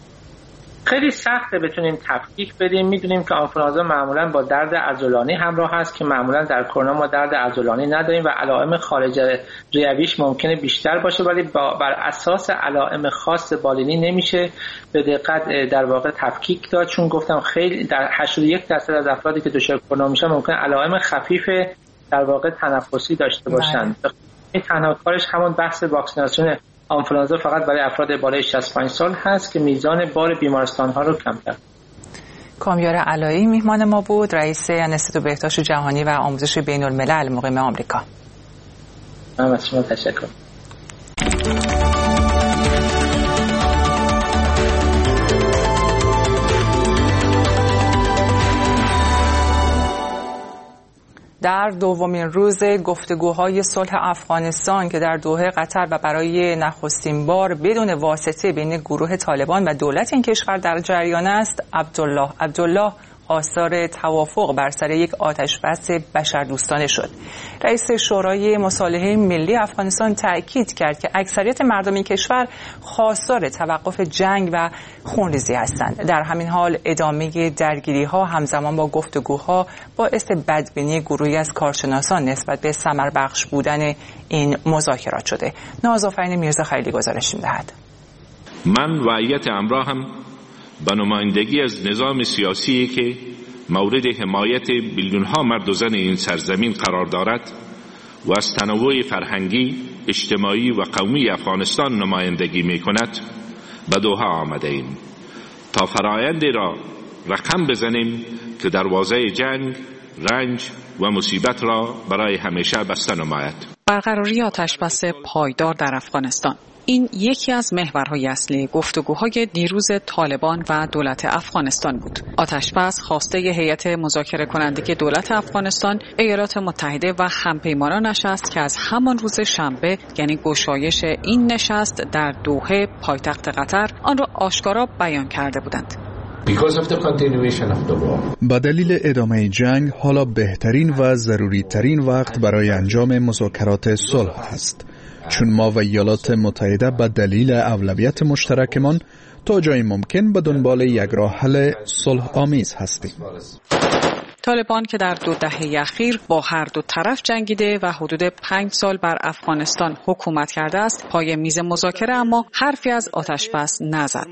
خیلی سخته بتونیم تفکیک بدیم. میدونیم که آنفولانزا معمولا با درد عضلانی همراه هست که معمولا در کرونا ما درد عضلانی نداریم و علائم خارج ریویش ممکنه بیشتر باشه، ولی بر اساس علائم خاص بالینی نمیشه به دقت در واقع تفکیک داد، چون گفتم خیلی در هشتاد و یک درصد از افرادی که دچار کرونا میشن ممکنه علائم خفیف در واقع تنفسی داشته باشن. این تنها کارش همون بحث واکسیناسیون آنفولانزا فقط برای افراد بالای شصت و پنج سال هست که میزان بار بیمارستان‌ها رو کم کرد. کامیار علایی میهمان ما بود، رئیس انستیتو بهداشت جهانی و آموزش بین‌الملل مقیم آمریکا. من از شما تشکر. در دومین روز گفتگوهای صلح افغانستان که در دوحه قطر و برای نخستین بار بدون واسطه بین گروه طالبان و دولت این کشور در جریان است، عبدالله عبدالله خواستار توافق بر سر یک آتشبس بشردوستانه شد. رئیس شورای مصالحه ملی افغانستان تأکید کرد که اکثریت مردم این کشور خواستار توقف جنگ و خونریزی هستند. در همین حال ادامه درگیری‌ها همزمان با گفتگوها باعث بدبینی گروهی از کارشناسان نسبت به ثمربخش بودن این مذاکرات شده. نازآفرین میرزا خلیلی گزارش می‌دهد. من و هیئت همراهم به نمایندگی از نظام سیاسی که مورد حمایت میلیون‌ها مرد و زن این سرزمین قرار دارد و از تنوع فرهنگی، اجتماعی و قومی افغانستان نمایندگی می‌کند به دوحه آمده ایم تا فرآیندی را رقم بزنیم که دروازه جنگ، رنج و مصیبت را برای همیشه بسته نماید. برقراری آتشبس پایدار در افغانستان، این یکی از محورهای اصلی گفتگوهای دیروز طالبان و دولت افغانستان بود. آتشبس خواسته هیئت مذاکره کننده دولت افغانستان، ایالات متحده و همپیمانانش است که از همان روز شنبه، یعنی گشایش این نشست در دوحه پایتخت قطر، آن را آشکارا بیان کرده بودند. با دلیل ادامه جنگ حالا بهترین و ضروری ترین وقت برای انجام مذاکرات صلح است، چون ما و ایالات متحده به دلیل اولویت مشترکمان تا جای ممکن به دنبال یک راه حل صلح آمیز هستیم. طالبان که در دو دهه اخیر با هر دو طرف جنگیده و حدود پنج سال بر افغانستان حکومت کرده است، پای میز مذاکره اما حرفی از آتشبس نزد.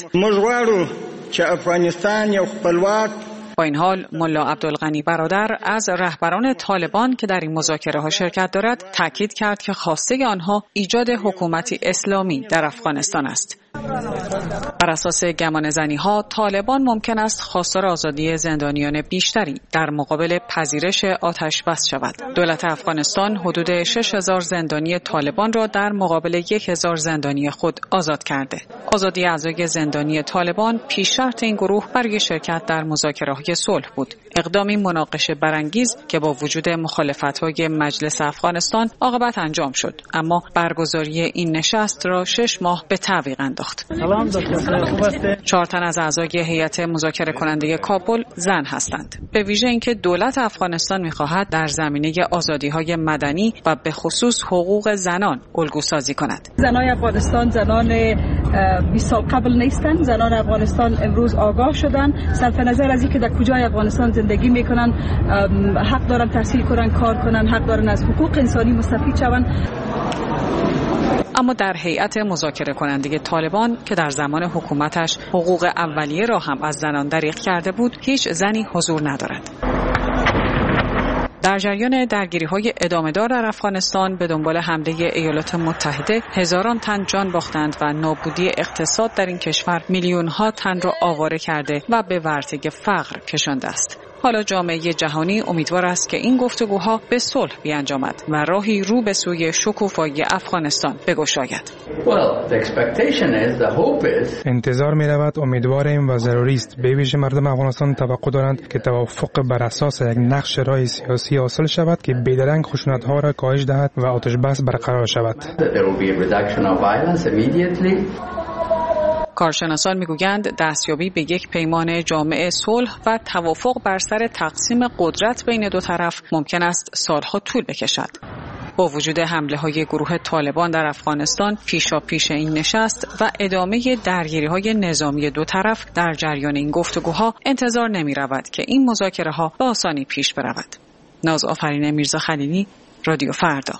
با این حال ملا عبدالغنی برادر از رهبران طالبان که در این مذاکره ها شرکت دارد تاکید کرد که خواسته آنها ایجاد حکومتی اسلامی در افغانستان است. بر اساس گمانه‌زنی ها طالبان ممکن است خواستار آزادی زندانیان بیشتری در مقابل پذیرش آتشبس شود. دولت افغانستان حدود شش هزار زندانی طالبان را در مقابل یک هزار زندانی خود آزاد کرده. آزادی اعضای زندانی طالبان پیش شرط این گروه برای شرکت در مذاکره‌های صلح بود. اقدامی مناقشه برانگیز که با وجود مخالفت‌های مجلس افغانستان عاقبت انجام شد، اما برگزاری این نشست را شش ماه به تعویق انداخت. چهار تن از اعضای هیئت مذاکره کننده کابل زن هستند. به ویژه اینکه دولت افغانستان می‌خواهد در زمینه آزادی‌های مدنی و به خصوص حقوق زنان الگوسازی کند. زنان افغانستان زنان بیست سال قبل نیستند. زنان افغانستان امروز آگاه شدند. صرف نظر از اینکه در کجای افغانستان زندگی میکنن، حق دارن تحصیل کنن، کار کنن، حق دارن از حقوق انسانی مستفید شوند. اما در هیئت مذاکره کننده طالبان که در زمان حکومتش حقوق اولیه را هم از زنان دریغ کرده بود، هیچ زنی حضور ندارد. در جریان درگیری‌های ادامه‌دار در افغانستان به دنبال حمله ایالات متحده هزاران تن جان باختند و نابودی اقتصاد در این کشور میلیون‌ها تن را آواره کرده و به ورطه فقر کشانده است. حالا جامعه جهانی امیدوار است که این گفتگوها به صلح بیانجامد و راهی رو به سوی شکوفایی افغانستان بگشاید. انتظار می رود، امیدواریم و ضروری است. به ویژه مردم افغانستان توقع دارند که توافق بر اساس یک نقش راه سیاسی حاصل شود که بیدرنگ خشونت‌ها را کاهش دهد و آتش بس برقرار شود. کارشناسان میگویند دستیابی به یک پیمان جامع صلح و توافق بر سر تقسیم قدرت بین دو طرف ممکن است سالها طول بکشد. با وجود حمله های گروه طالبان در افغانستان، پیشا پیش این نشست و ادامه درگیری های نظامی دو طرف در جریان این گفتگوها انتظار نمی رود که این مذاکره ها به آسانی پیش برود. نازآفرین میرزا خلیلی، رادیو فردا.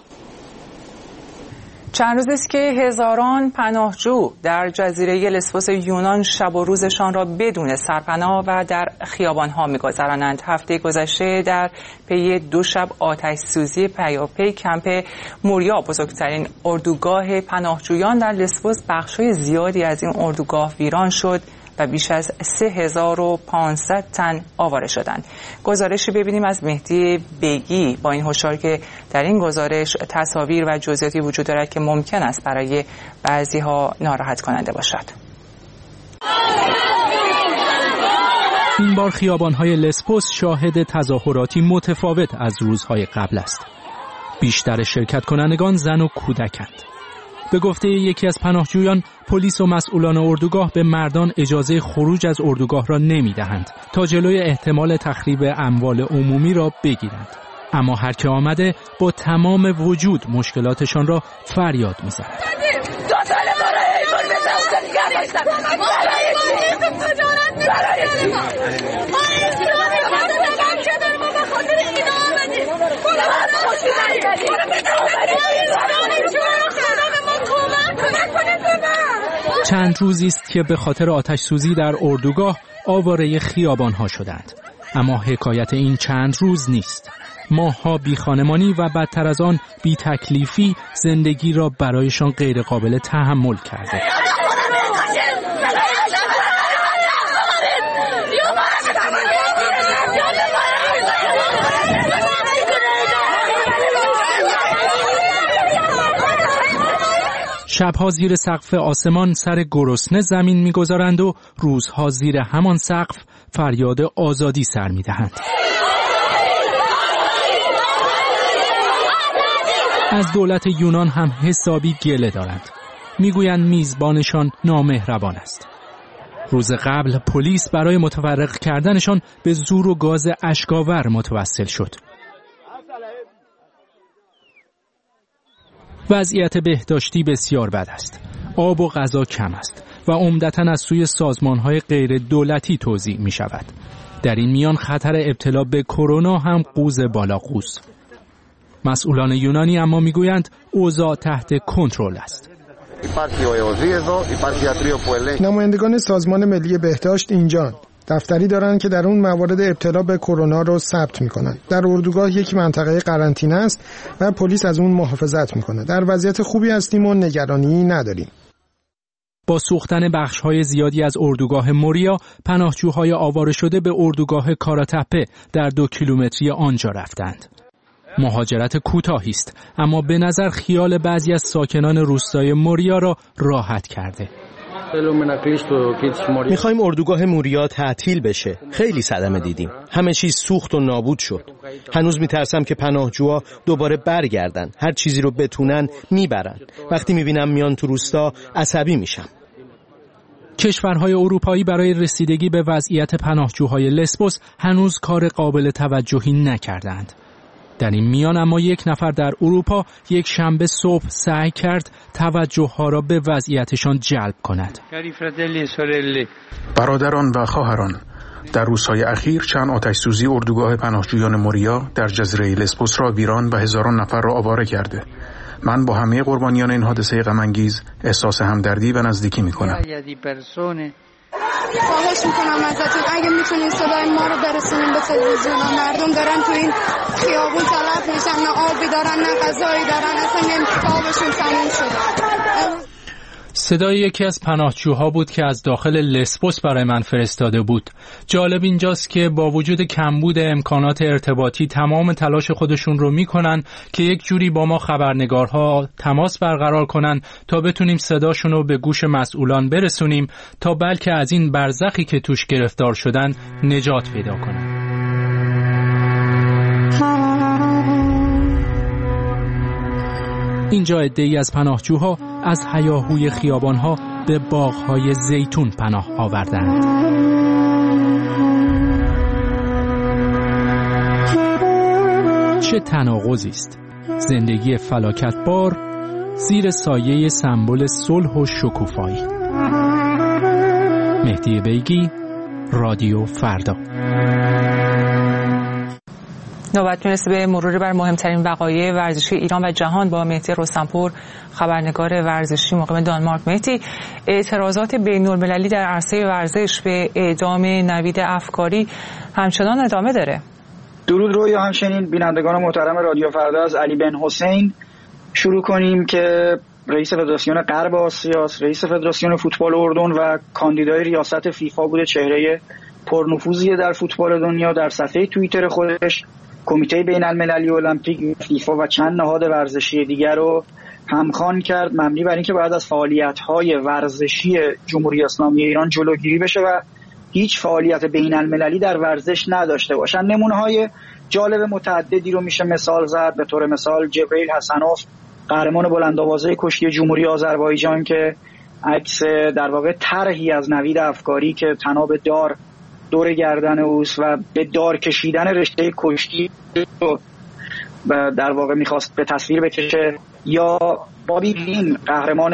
چند روز است که هزاران پناهجو در جزیره لسبوس یونان شب و روزشان را بدون سرپناه و در خیابان‌ها می‌گذرانند. هفته گذشته در پی دو شب آتش سوزی پیاپی کمپ موریا، بزرگترین اردوگاه پناهجویان در لسبوس، بخش‌های زیادی از این اردوگاه ویران شد و بیش از سه هزار و پانصد تن آواره شدند. گزارشی ببینیم از مهدی بگی، با این هشدار که در این گزارش تصاویر و جزئیاتی وجود دارد که ممکن است برای بعضی‌ها ناراحت کننده باشد. این بار خیابان‌های لسبوس شاهد تظاهراتی متفاوت از روزهای قبل است. بیشتر شرکت کنندگان زن و کودکند. به گفته یکی از پناهجویان، پلیس و مسئولان اردوگاه به مردان اجازه خروج از اردوگاه را نمی‌دهند تا جلوی احتمال تخریب اموال عمومی را بگیرند. اما هر که آمده با تمام وجود مشکلاتشان را فریاد می‌زند. دو سال ما را حیوان به زوجه نگه داشتن. برای چی؟ برای چی؟ ما اسلام خدا بگم که در ما به خاطر اینا آمدیم. خدا ما خوشی نگردیم. چند روزی است که به خاطر آتش سوزی در اردوگاه آواره خیابان‌ها شدند. اما حکایت این چند روز نیست. ماه‌ها بی خانمانی و بدتر از آن بی تکلیفی زندگی را برایشان غیر قابل تحمل کرده. شبها زیر سقف آسمان سر گرسنه زمین می‌گذارند و روزها زیر همان سقف فریاد آزادی سر می‌دهند. از دولت یونان هم حسابی گله دارند. میگویند میزبانشان نامهربان است. روز قبل پلیس برای متفرق کردنشان به زور و گاز اشک‌آور متوسل شد. وضعیت بهداشتی بسیار بد است. آب و غذا کم است و عمدتاً از سوی سازمان‌های غیر دولتی توزیع می شود. در این میان خطر ابتلا به کرونا هم قوز بالا قوز. مسئولان یونانی اما میگویند اوضاع تحت کنترل است. نمایندگان سازمان ملی بهداشت اینجان. دفتری دارند که در اون موارد ابتلا به کرونا رو ثبت میکنن. در اردوگاه یک منطقه قرنطینه است و پلیس از اون محافظت میکنه. در وضعیت خوبی هستیم و نگرانی نداریم. با سوختن بخش‌های زیادی از اردوگاه موریا، پناهجوهای آواره شده به اردوگاه کاراتپه در دو کیلومتری آنجا رفتند. مهاجرت کوتاهی است، اما به نظر خیال بعضی از ساکنان روستای موریا را راحت کرده. میخوایم اردوگاه موریا تعطیل بشه. خیلی صدمه دیدیم. همه چیز سوخت و نابود شد. هنوز میترسم که پناهجوها دوباره برگردن. هر چیزی رو بتونن میبرن. وقتی میبینم میان تو روستا عصبی میشم. کشورهای اروپایی برای رسیدگی به وضعیت پناهجوهای لسبوس هنوز کار قابل توجهی نکردند. در این میان اما یک نفر در اروپا یک شنبه صبح سعی کرد توجه ها را به وضعیتشان جلب کند. برادران و خواهران، در روزهای اخیر چند آتش سوزی اردوگاه پناهجویان موریا در جزیره لسبوس را ویران و هزاران نفر را آواره کرده. من با همه قربانیان این حادثه غم انگیز احساس همدردی و نزدیکی می‌کنم. خواهش میکنم ازتون اگه میتونین صدای ما رو برسونین به تلویزیون. مردم دارن تو این خیابون تلف میشن، نه آبی دارن نه غذایی دارن، اصلا انتخابشون تموم شد. صدای یکی از پناهجوها بود که از داخل لسبوس برای من فرستاده بود. جالب اینجاست که با وجود کمبود امکانات ارتباطی تمام تلاش خودشون رو میکنن که یک جوری با ما خبرنگارها تماس برقرار کنن تا بتونیم صداشون رو به گوش مسئولان برسونیم تا بلکه از این برزخی که توش گرفتار شدن نجات پیدا کنن. اینجا عده‌ای از پناهجوها از هیاهوی خیابانها به باغهای زیتون پناه آوردند. چه تناقضی است. زندگی فلاکتبار زیر سایه سمبل صلح و شکوفایی. مهدی بیگی، رادیو فردا. نوبت میرسه به مرور بر مهمترین وقایع ورزشی ایران و جهان با مهدی رستمپور، خبرنگار ورزشی مقیم دانمارک. مهدی، اعتراضات بین‌المللی در عرصه ورزش به اعدام نوید افکاری همچنان ادامه داره. درود رویا، همچنین بینندگان محترم رادیو فردا. از علی بن حسین شروع کنیم که رئیس فدراسیون غرب آسیا، رئیس فدراسیون فوتبال اردن و کاندیدای ریاست فیفا بوده، چهره پرنفوذی در فوتبال دنیا. در صفحه توییتر خودش کمیته بین المللی المپیک، فیفا و چند نهاد ورزشی دیگر رو همخوان کرد مبنی بر اینکه باید از فعالیت‌های ورزشی جمهوری اسلامی ایران جلوگیری بشه و هیچ فعالیت بین المللی در ورزش نداشته باشن. نمونه‌های جالب متعددی رو میشه مثال زد. به طور مثال جبریل حسنوف قهرمان بلندآوازه کشتی جمهوری آذربایجان که عکس در واقع طرحی از نوید افکاری که طناب دار دور گردن اوست و به دار کشیدن رشته کشتی رو در واقع میخواست به تصویر بکشه، یا بابی گرین قهرمان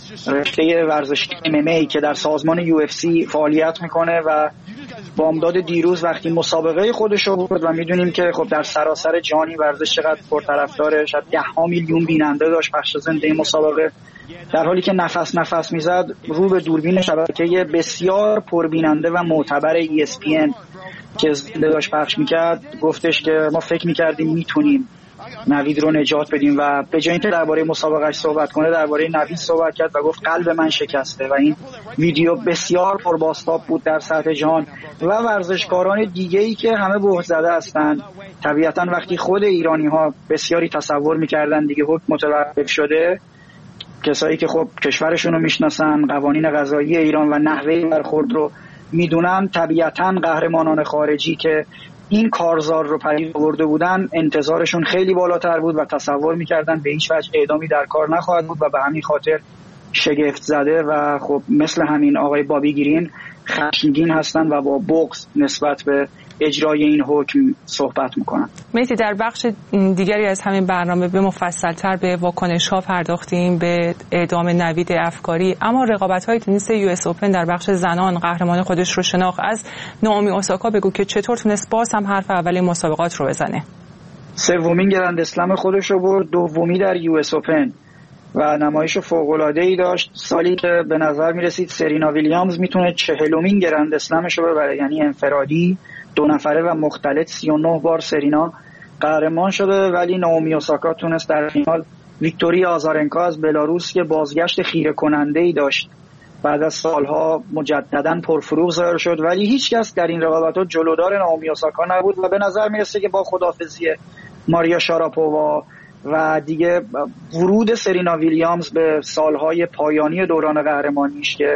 رشته ورزشی ام ام ای که در سازمان یو اف سی فعالیت میکنه و بامداد دیروز وقتی مسابقه خودش رو برد و میدونیم که خب در سراسر جهانی ورزش چقدر پرطرفداره، شاید ده ها میلیون بیننده داشت پخش زنده مسابقه، در حالی که نفس نفس میزد رو به دوربین شبکه بسیار پربیننده و معتبر ای اس پی ان که زنده داشت پخش میکرد گفتش که ما فکر میکردیم میتونیم نوید رو نجات بدیم و به جای اینکه درباره مسابقهش صحبت کنه درباره نوید صحبت کرد و گفت قلب من شکسته و این ویدیو بسیار پربازتاب بود در سطح جهان. و ورزشکاران دیگه‌ای که همه بهت زده هستند، طبیعتا وقتی خود ایرانی‌ها بسیاری تصور می‌کردن دیگه حکم متوقف شده، کسایی که خب کشورشون رو میشناسن، قوانین قضایی ایران و نحوه برخورد رو میدونن، طبیعتا قهرمانان خارجی که این کارزار رو پدید آورده بودن انتظارشون خیلی بالاتر بود و تصور میکردن به هیچ وجه اعدامی در کار نخواهد بود و به همین خاطر شگفت زده و خب مثل همین آقای بابی گرین خشمگین هستن و با بغض نسبت به اجرای این حکم صحبت میکنن. مهدی، در بخش دیگری از همین برنامه به مفصل‌تر به واکنش‌ها پرداختیم به اعدام نوید افکاری، اما رقابت‌های تنیس یو اس اوپن در بخش زنان قهرمان خودش رو شناخت. از نائومی اوساکا بگو که چطور تونست باز هم حرف اول مسابقات رو بزنه. سومین گرند اسلم خودش رو برد، دومی در یو اس اوپن و نمایش فوق‌العاده‌ای داشت. سالی که به نظر می‌رسید سرینا ویلیامز میتونه چهلمین گرند اسلمش رو ببره، یعنی انفرادی دو نفره و مختلط سی و نه بار سرینا قهرمان شده، ولی نائومی اوساکا تونست در فینال ویکتوریا آزارنکا از بلاروس که بازگشت خیره کننده‌ای داشت بعد از سالها مجددا پرفروغ ظاهر شد، ولی هیچ کس در این رقابت‌ها جلودار نائومی اوساکا نبود و به نظر میرسه که با خداحافظی ماریا شاراپووا و دیگه ورود سرینا ویلیامز به سالهای پایانی دوران قهرمانیش که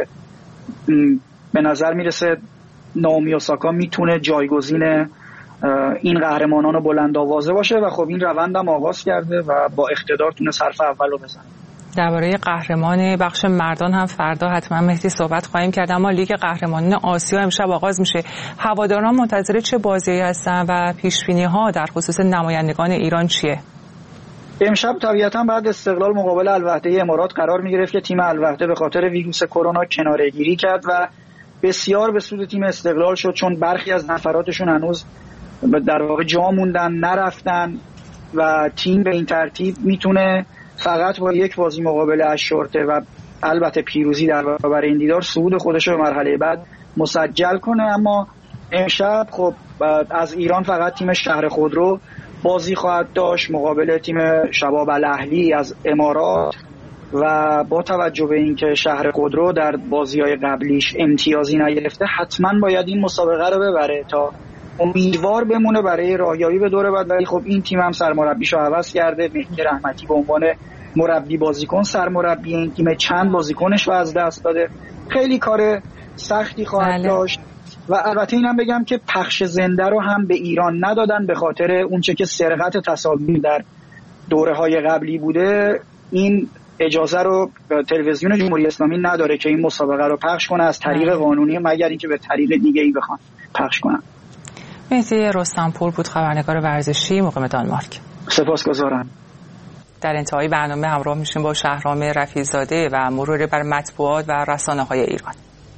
به نظر میرسه نائومی اوساکا میتونه جایگزین این قهرمانان بلندآوازه باشه و خب این روندم آغاز کرده و با اقتدار تونست حرف اول رو بزنه. درباره قهرمان بخش مردان هم فردا حتما مهدی صحبت خواهیم کرد، اما لیگ قهرمانان آسیا امشب آغاز میشه. هواداران منتظر چه بازیایی هستن و پیش‌بینی‌ها در خصوص نمایندگان ایران چیه؟ امشب طبیعتا بعد استقلال مقابل الوحده امارات قرار میگرفت که تیم الوحده به خاطر ویروس کرونا کناره‌گیری کرد و بسیار به سود تیم استقلال شد، چون برخی از نفراتشون هنوز در واقع جا موندن نرفتن و تیم به این ترتیب میتونه فقط با یک بازی مقابل اشورته و البته پیروزی در برابر این دیدار صعود خودش رو به مرحله بعد مسجل کنه. اما امشب خب از ایران فقط تیم شهر خودرو بازی خواهد داشت مقابل تیم شباب الاهلی از امارات و با توجه به اینکه شهر خودرو در بازی‌های قبلیش امتیازی نگرفته حتما باید این مسابقه رو ببره تا امیدوار بمونه برای راهیابی به دور بعد. ولی خب این تیم هم سرمربیشو عوض کرده، مهدی رحمتی به عنوان مربی بازیکن سرمربی این تیم چند بازیکنش رو از دست داده، خیلی کار سختی خواهد بله. داشت. و البته اینم بگم که پخش زنده رو هم به ایران ندادن به خاطر اونچه که سرقت تصاویر در دوره‌های قبلی بوده. این اجازه رو تلویزیون جمهوری اسلامی نداره که این مسابقه رو پخش کنه از طریق قانونی، مگر اینکه به طریق دیگه‌ای بخوان پخش کنن. مهدی رستمپور بود، خبرنگار ورزشی مقیم دانمارک. سپاسگزارم. در انتهای برنامه همراه میشیم با شهرام رفیع‌زاده و مرور بر مطبوعات و رسانه‌های ایران.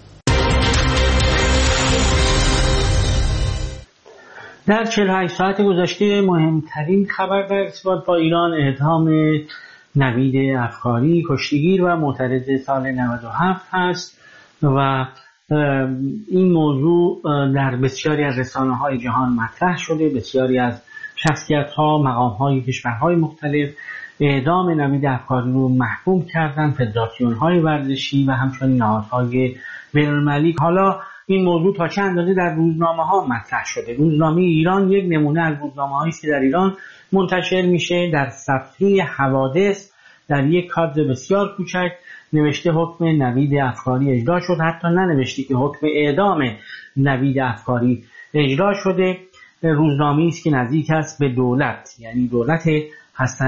در چهل و هشت ساعت گذشته مهمترین خبر در ارتباط با ایران اعدام نوید افکاری، کشتیگیر و معترض سال نود و هفت هست و این موضوع در بسیاری از رسانه‌های جهان مطرح شده. بسیاری از شخصیت‌ها، مقام‌های کشورهای مختلف اعدام نوید افکاری رو محکوم کردن، فدراسیون‌های ورزشی و همچنین نهادهای بین‌المللی. حالا این موضوع تا چند اندازه در روزنامه‌ها مطرح شده. روزنامه ایران یک نمونه از روزنامه‌هایی است که در ایران منتشر میشه. در صفحه حوادث در یک کادر بسیار کوچک نوشته حکم نوید افکاری اجرا شد، حتی ننوشته که حکم اعدام نوید افکاری اجرا شده. روزنامه‌ای است که نزدیک است به دولت، یعنی دولت حسن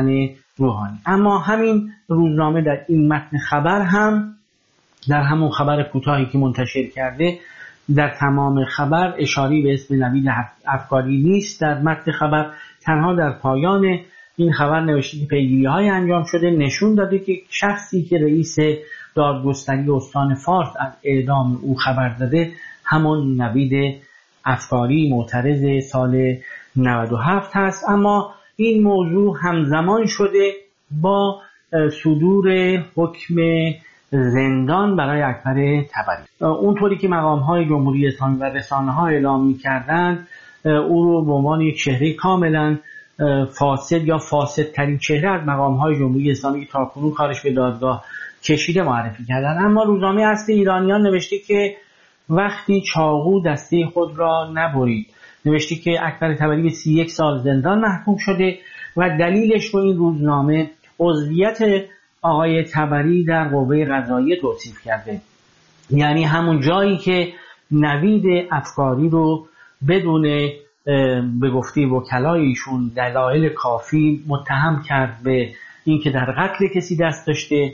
روحانی. اما همین روزنامه در این متن خبر هم، در همون خبر کوتاهی که منتشر کرده، در تمام خبر اشاری به اسم نوید افکاری نیست. در متن خبر تنها در پایان این خبر نوشته که پیگیری‌های انجام شده نشون داده که شخصی که رئیس دادگستری استان فارس از اعدام او خبر داده همون نوید افکاری معترض سال نود و هفت هست. اما این موضوع همزمان شده با صدور حکم زندان برای اکبر طبری. اونطوری که مقام‌های جمهوری اسلامی و رسانه‌ها اعلام می‌کردند، او رو به عنوان یک چهره کاملاً فاسد یا فاسدترین چهره از مقام‌های جمهوری اسلامی که تاکنون کارش به دادگاه کشیده معرفی کردند. اما روزنامه اصل ایرانیان نوشته که وقتی چاقو دسته خود را نبرید، نوشته که اکبر طبری به سی و یک سال زندان محکوم شده و دلیلش رو این روزنامه عضویت آقای طبری در قوه قضاییه توصیف کرده. یعنی همون جایی که نوید افکاری رو بدون به گفته وکلای ایشون دلایل کافی متهم کرد به اینکه در قتل کسی دست داشته،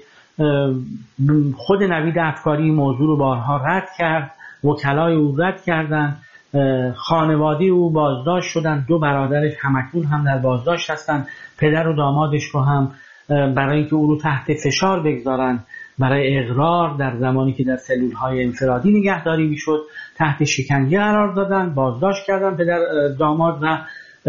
خود نوید افکاری موضوع رو بارها رد کرد، وکلای او رد کردن، خانواده او بازداشت شدن، دو برادرش همکنون هم در بازداشت هستن، پدر و دامادش رو هم برای اینکه او رو تحت فشار بگذارن برای اقرار در زمانی که در سلول‌های انفرادی نگهداری میشد تحت شکنجه قرار دادن، بازداشت کردن پدر داماد و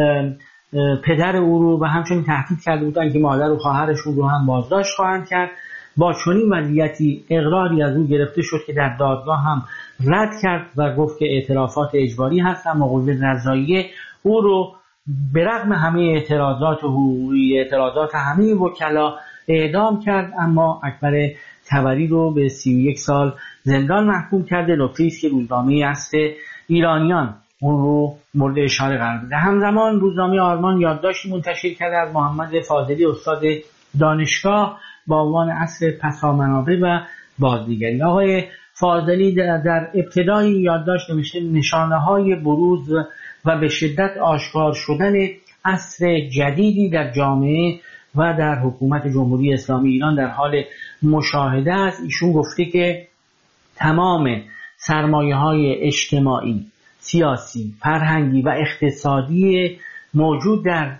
پدر او رو و همچنین تهدید کرده بودن که مادر و خواهرشون رو هم بازداشت خواهند کرد. با چنین وضعیتی اقراری از او گرفته شد که در دادگاه هم رد کرد و گفت که اعترافات اجباری هست، اما قوه قضاییه او رو به رغم همه اعتراضات حقوقی، اعتراضات همه وکلا اعدام کرد، اما اکبر طبری رو به سی و یک سال زندان محکوم کرده. نکته است که روزنامه اصل ایرانیان اون رو مورد اشاره قرار داده. همزمان روزنامه آرمان یادداشتی منتشر کرده از محمد فاضلی استاد دانشگاه با عنوان عصر پسامنابع و بازنگری. آقای فاضلی در, در ابتدای یادداشت نوشته نشانه‌های بروز و به شدت آشکار شدن عصر جدیدی در جامعه و در حکومت جمهوری اسلامی ایران در حال مشاهده است. ایشون گفته که تمام سرمایه‌های اجتماعی، سیاسی، فرهنگی و اقتصادی موجود در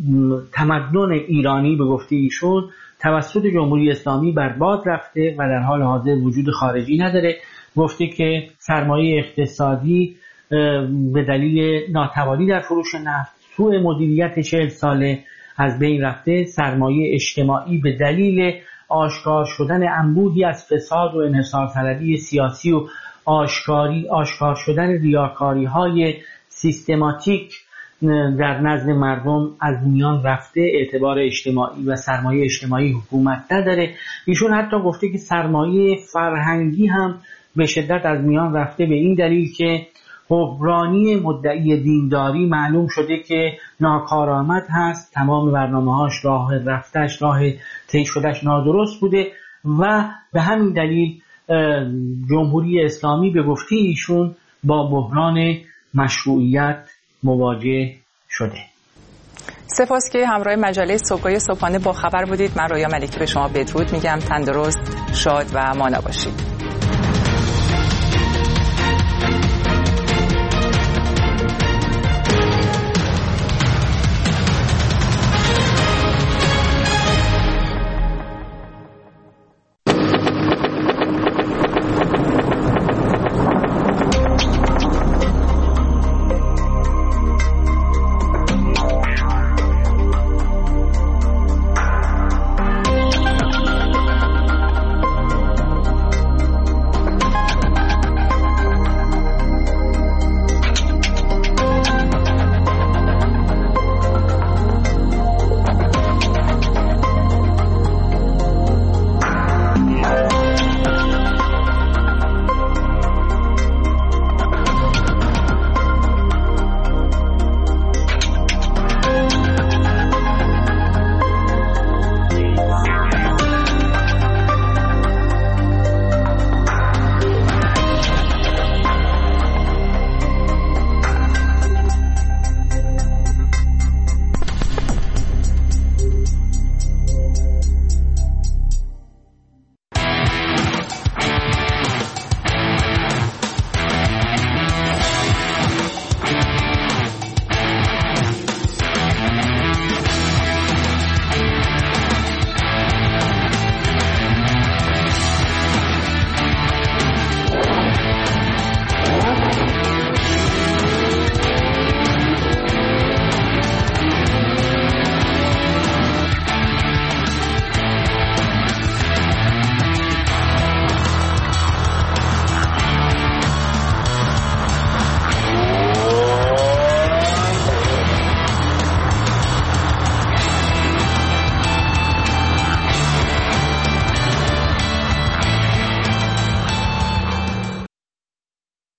تمدن ایرانی به گفته ایشون توسط جمهوری اسلامی برباد رفته و در حال حاضر وجود خارجی نداره. گفته که سرمایه اقتصادی به دلیل ناتوانی در فروش نفت، سوء مدیریت چهل ساله از بین رفته. سرمایه اجتماعی به دلیل آشکار شدن انبوهی از فساد و انحصارطلبی سیاسی و آشکاری آشکار شدن ریاکاری‌های سیستماتیک در نزد مردم از میان رفته. اعتبار اجتماعی و سرمایه اجتماعی حکومت نداره. ایشون حتی گفته که سرمایه فرهنگی هم به شدت از میان رفته به این دلیل که حکمرانی مدعی دینداری معلوم شده که ناکارآمد هست، تمام برنامه‌هاش، راه رفتش، راه طی شدهش نادرست بوده و به همین دلیل جمهوری اسلامی به گفته ایشون با بحران مشروعیت مواجه شده. سپاس که همراه مجله صبحگاهی صبحانه با خبر بودید. من رویا ملکی به شما بدرود میگم. تندرست، شاد و مانا باشید.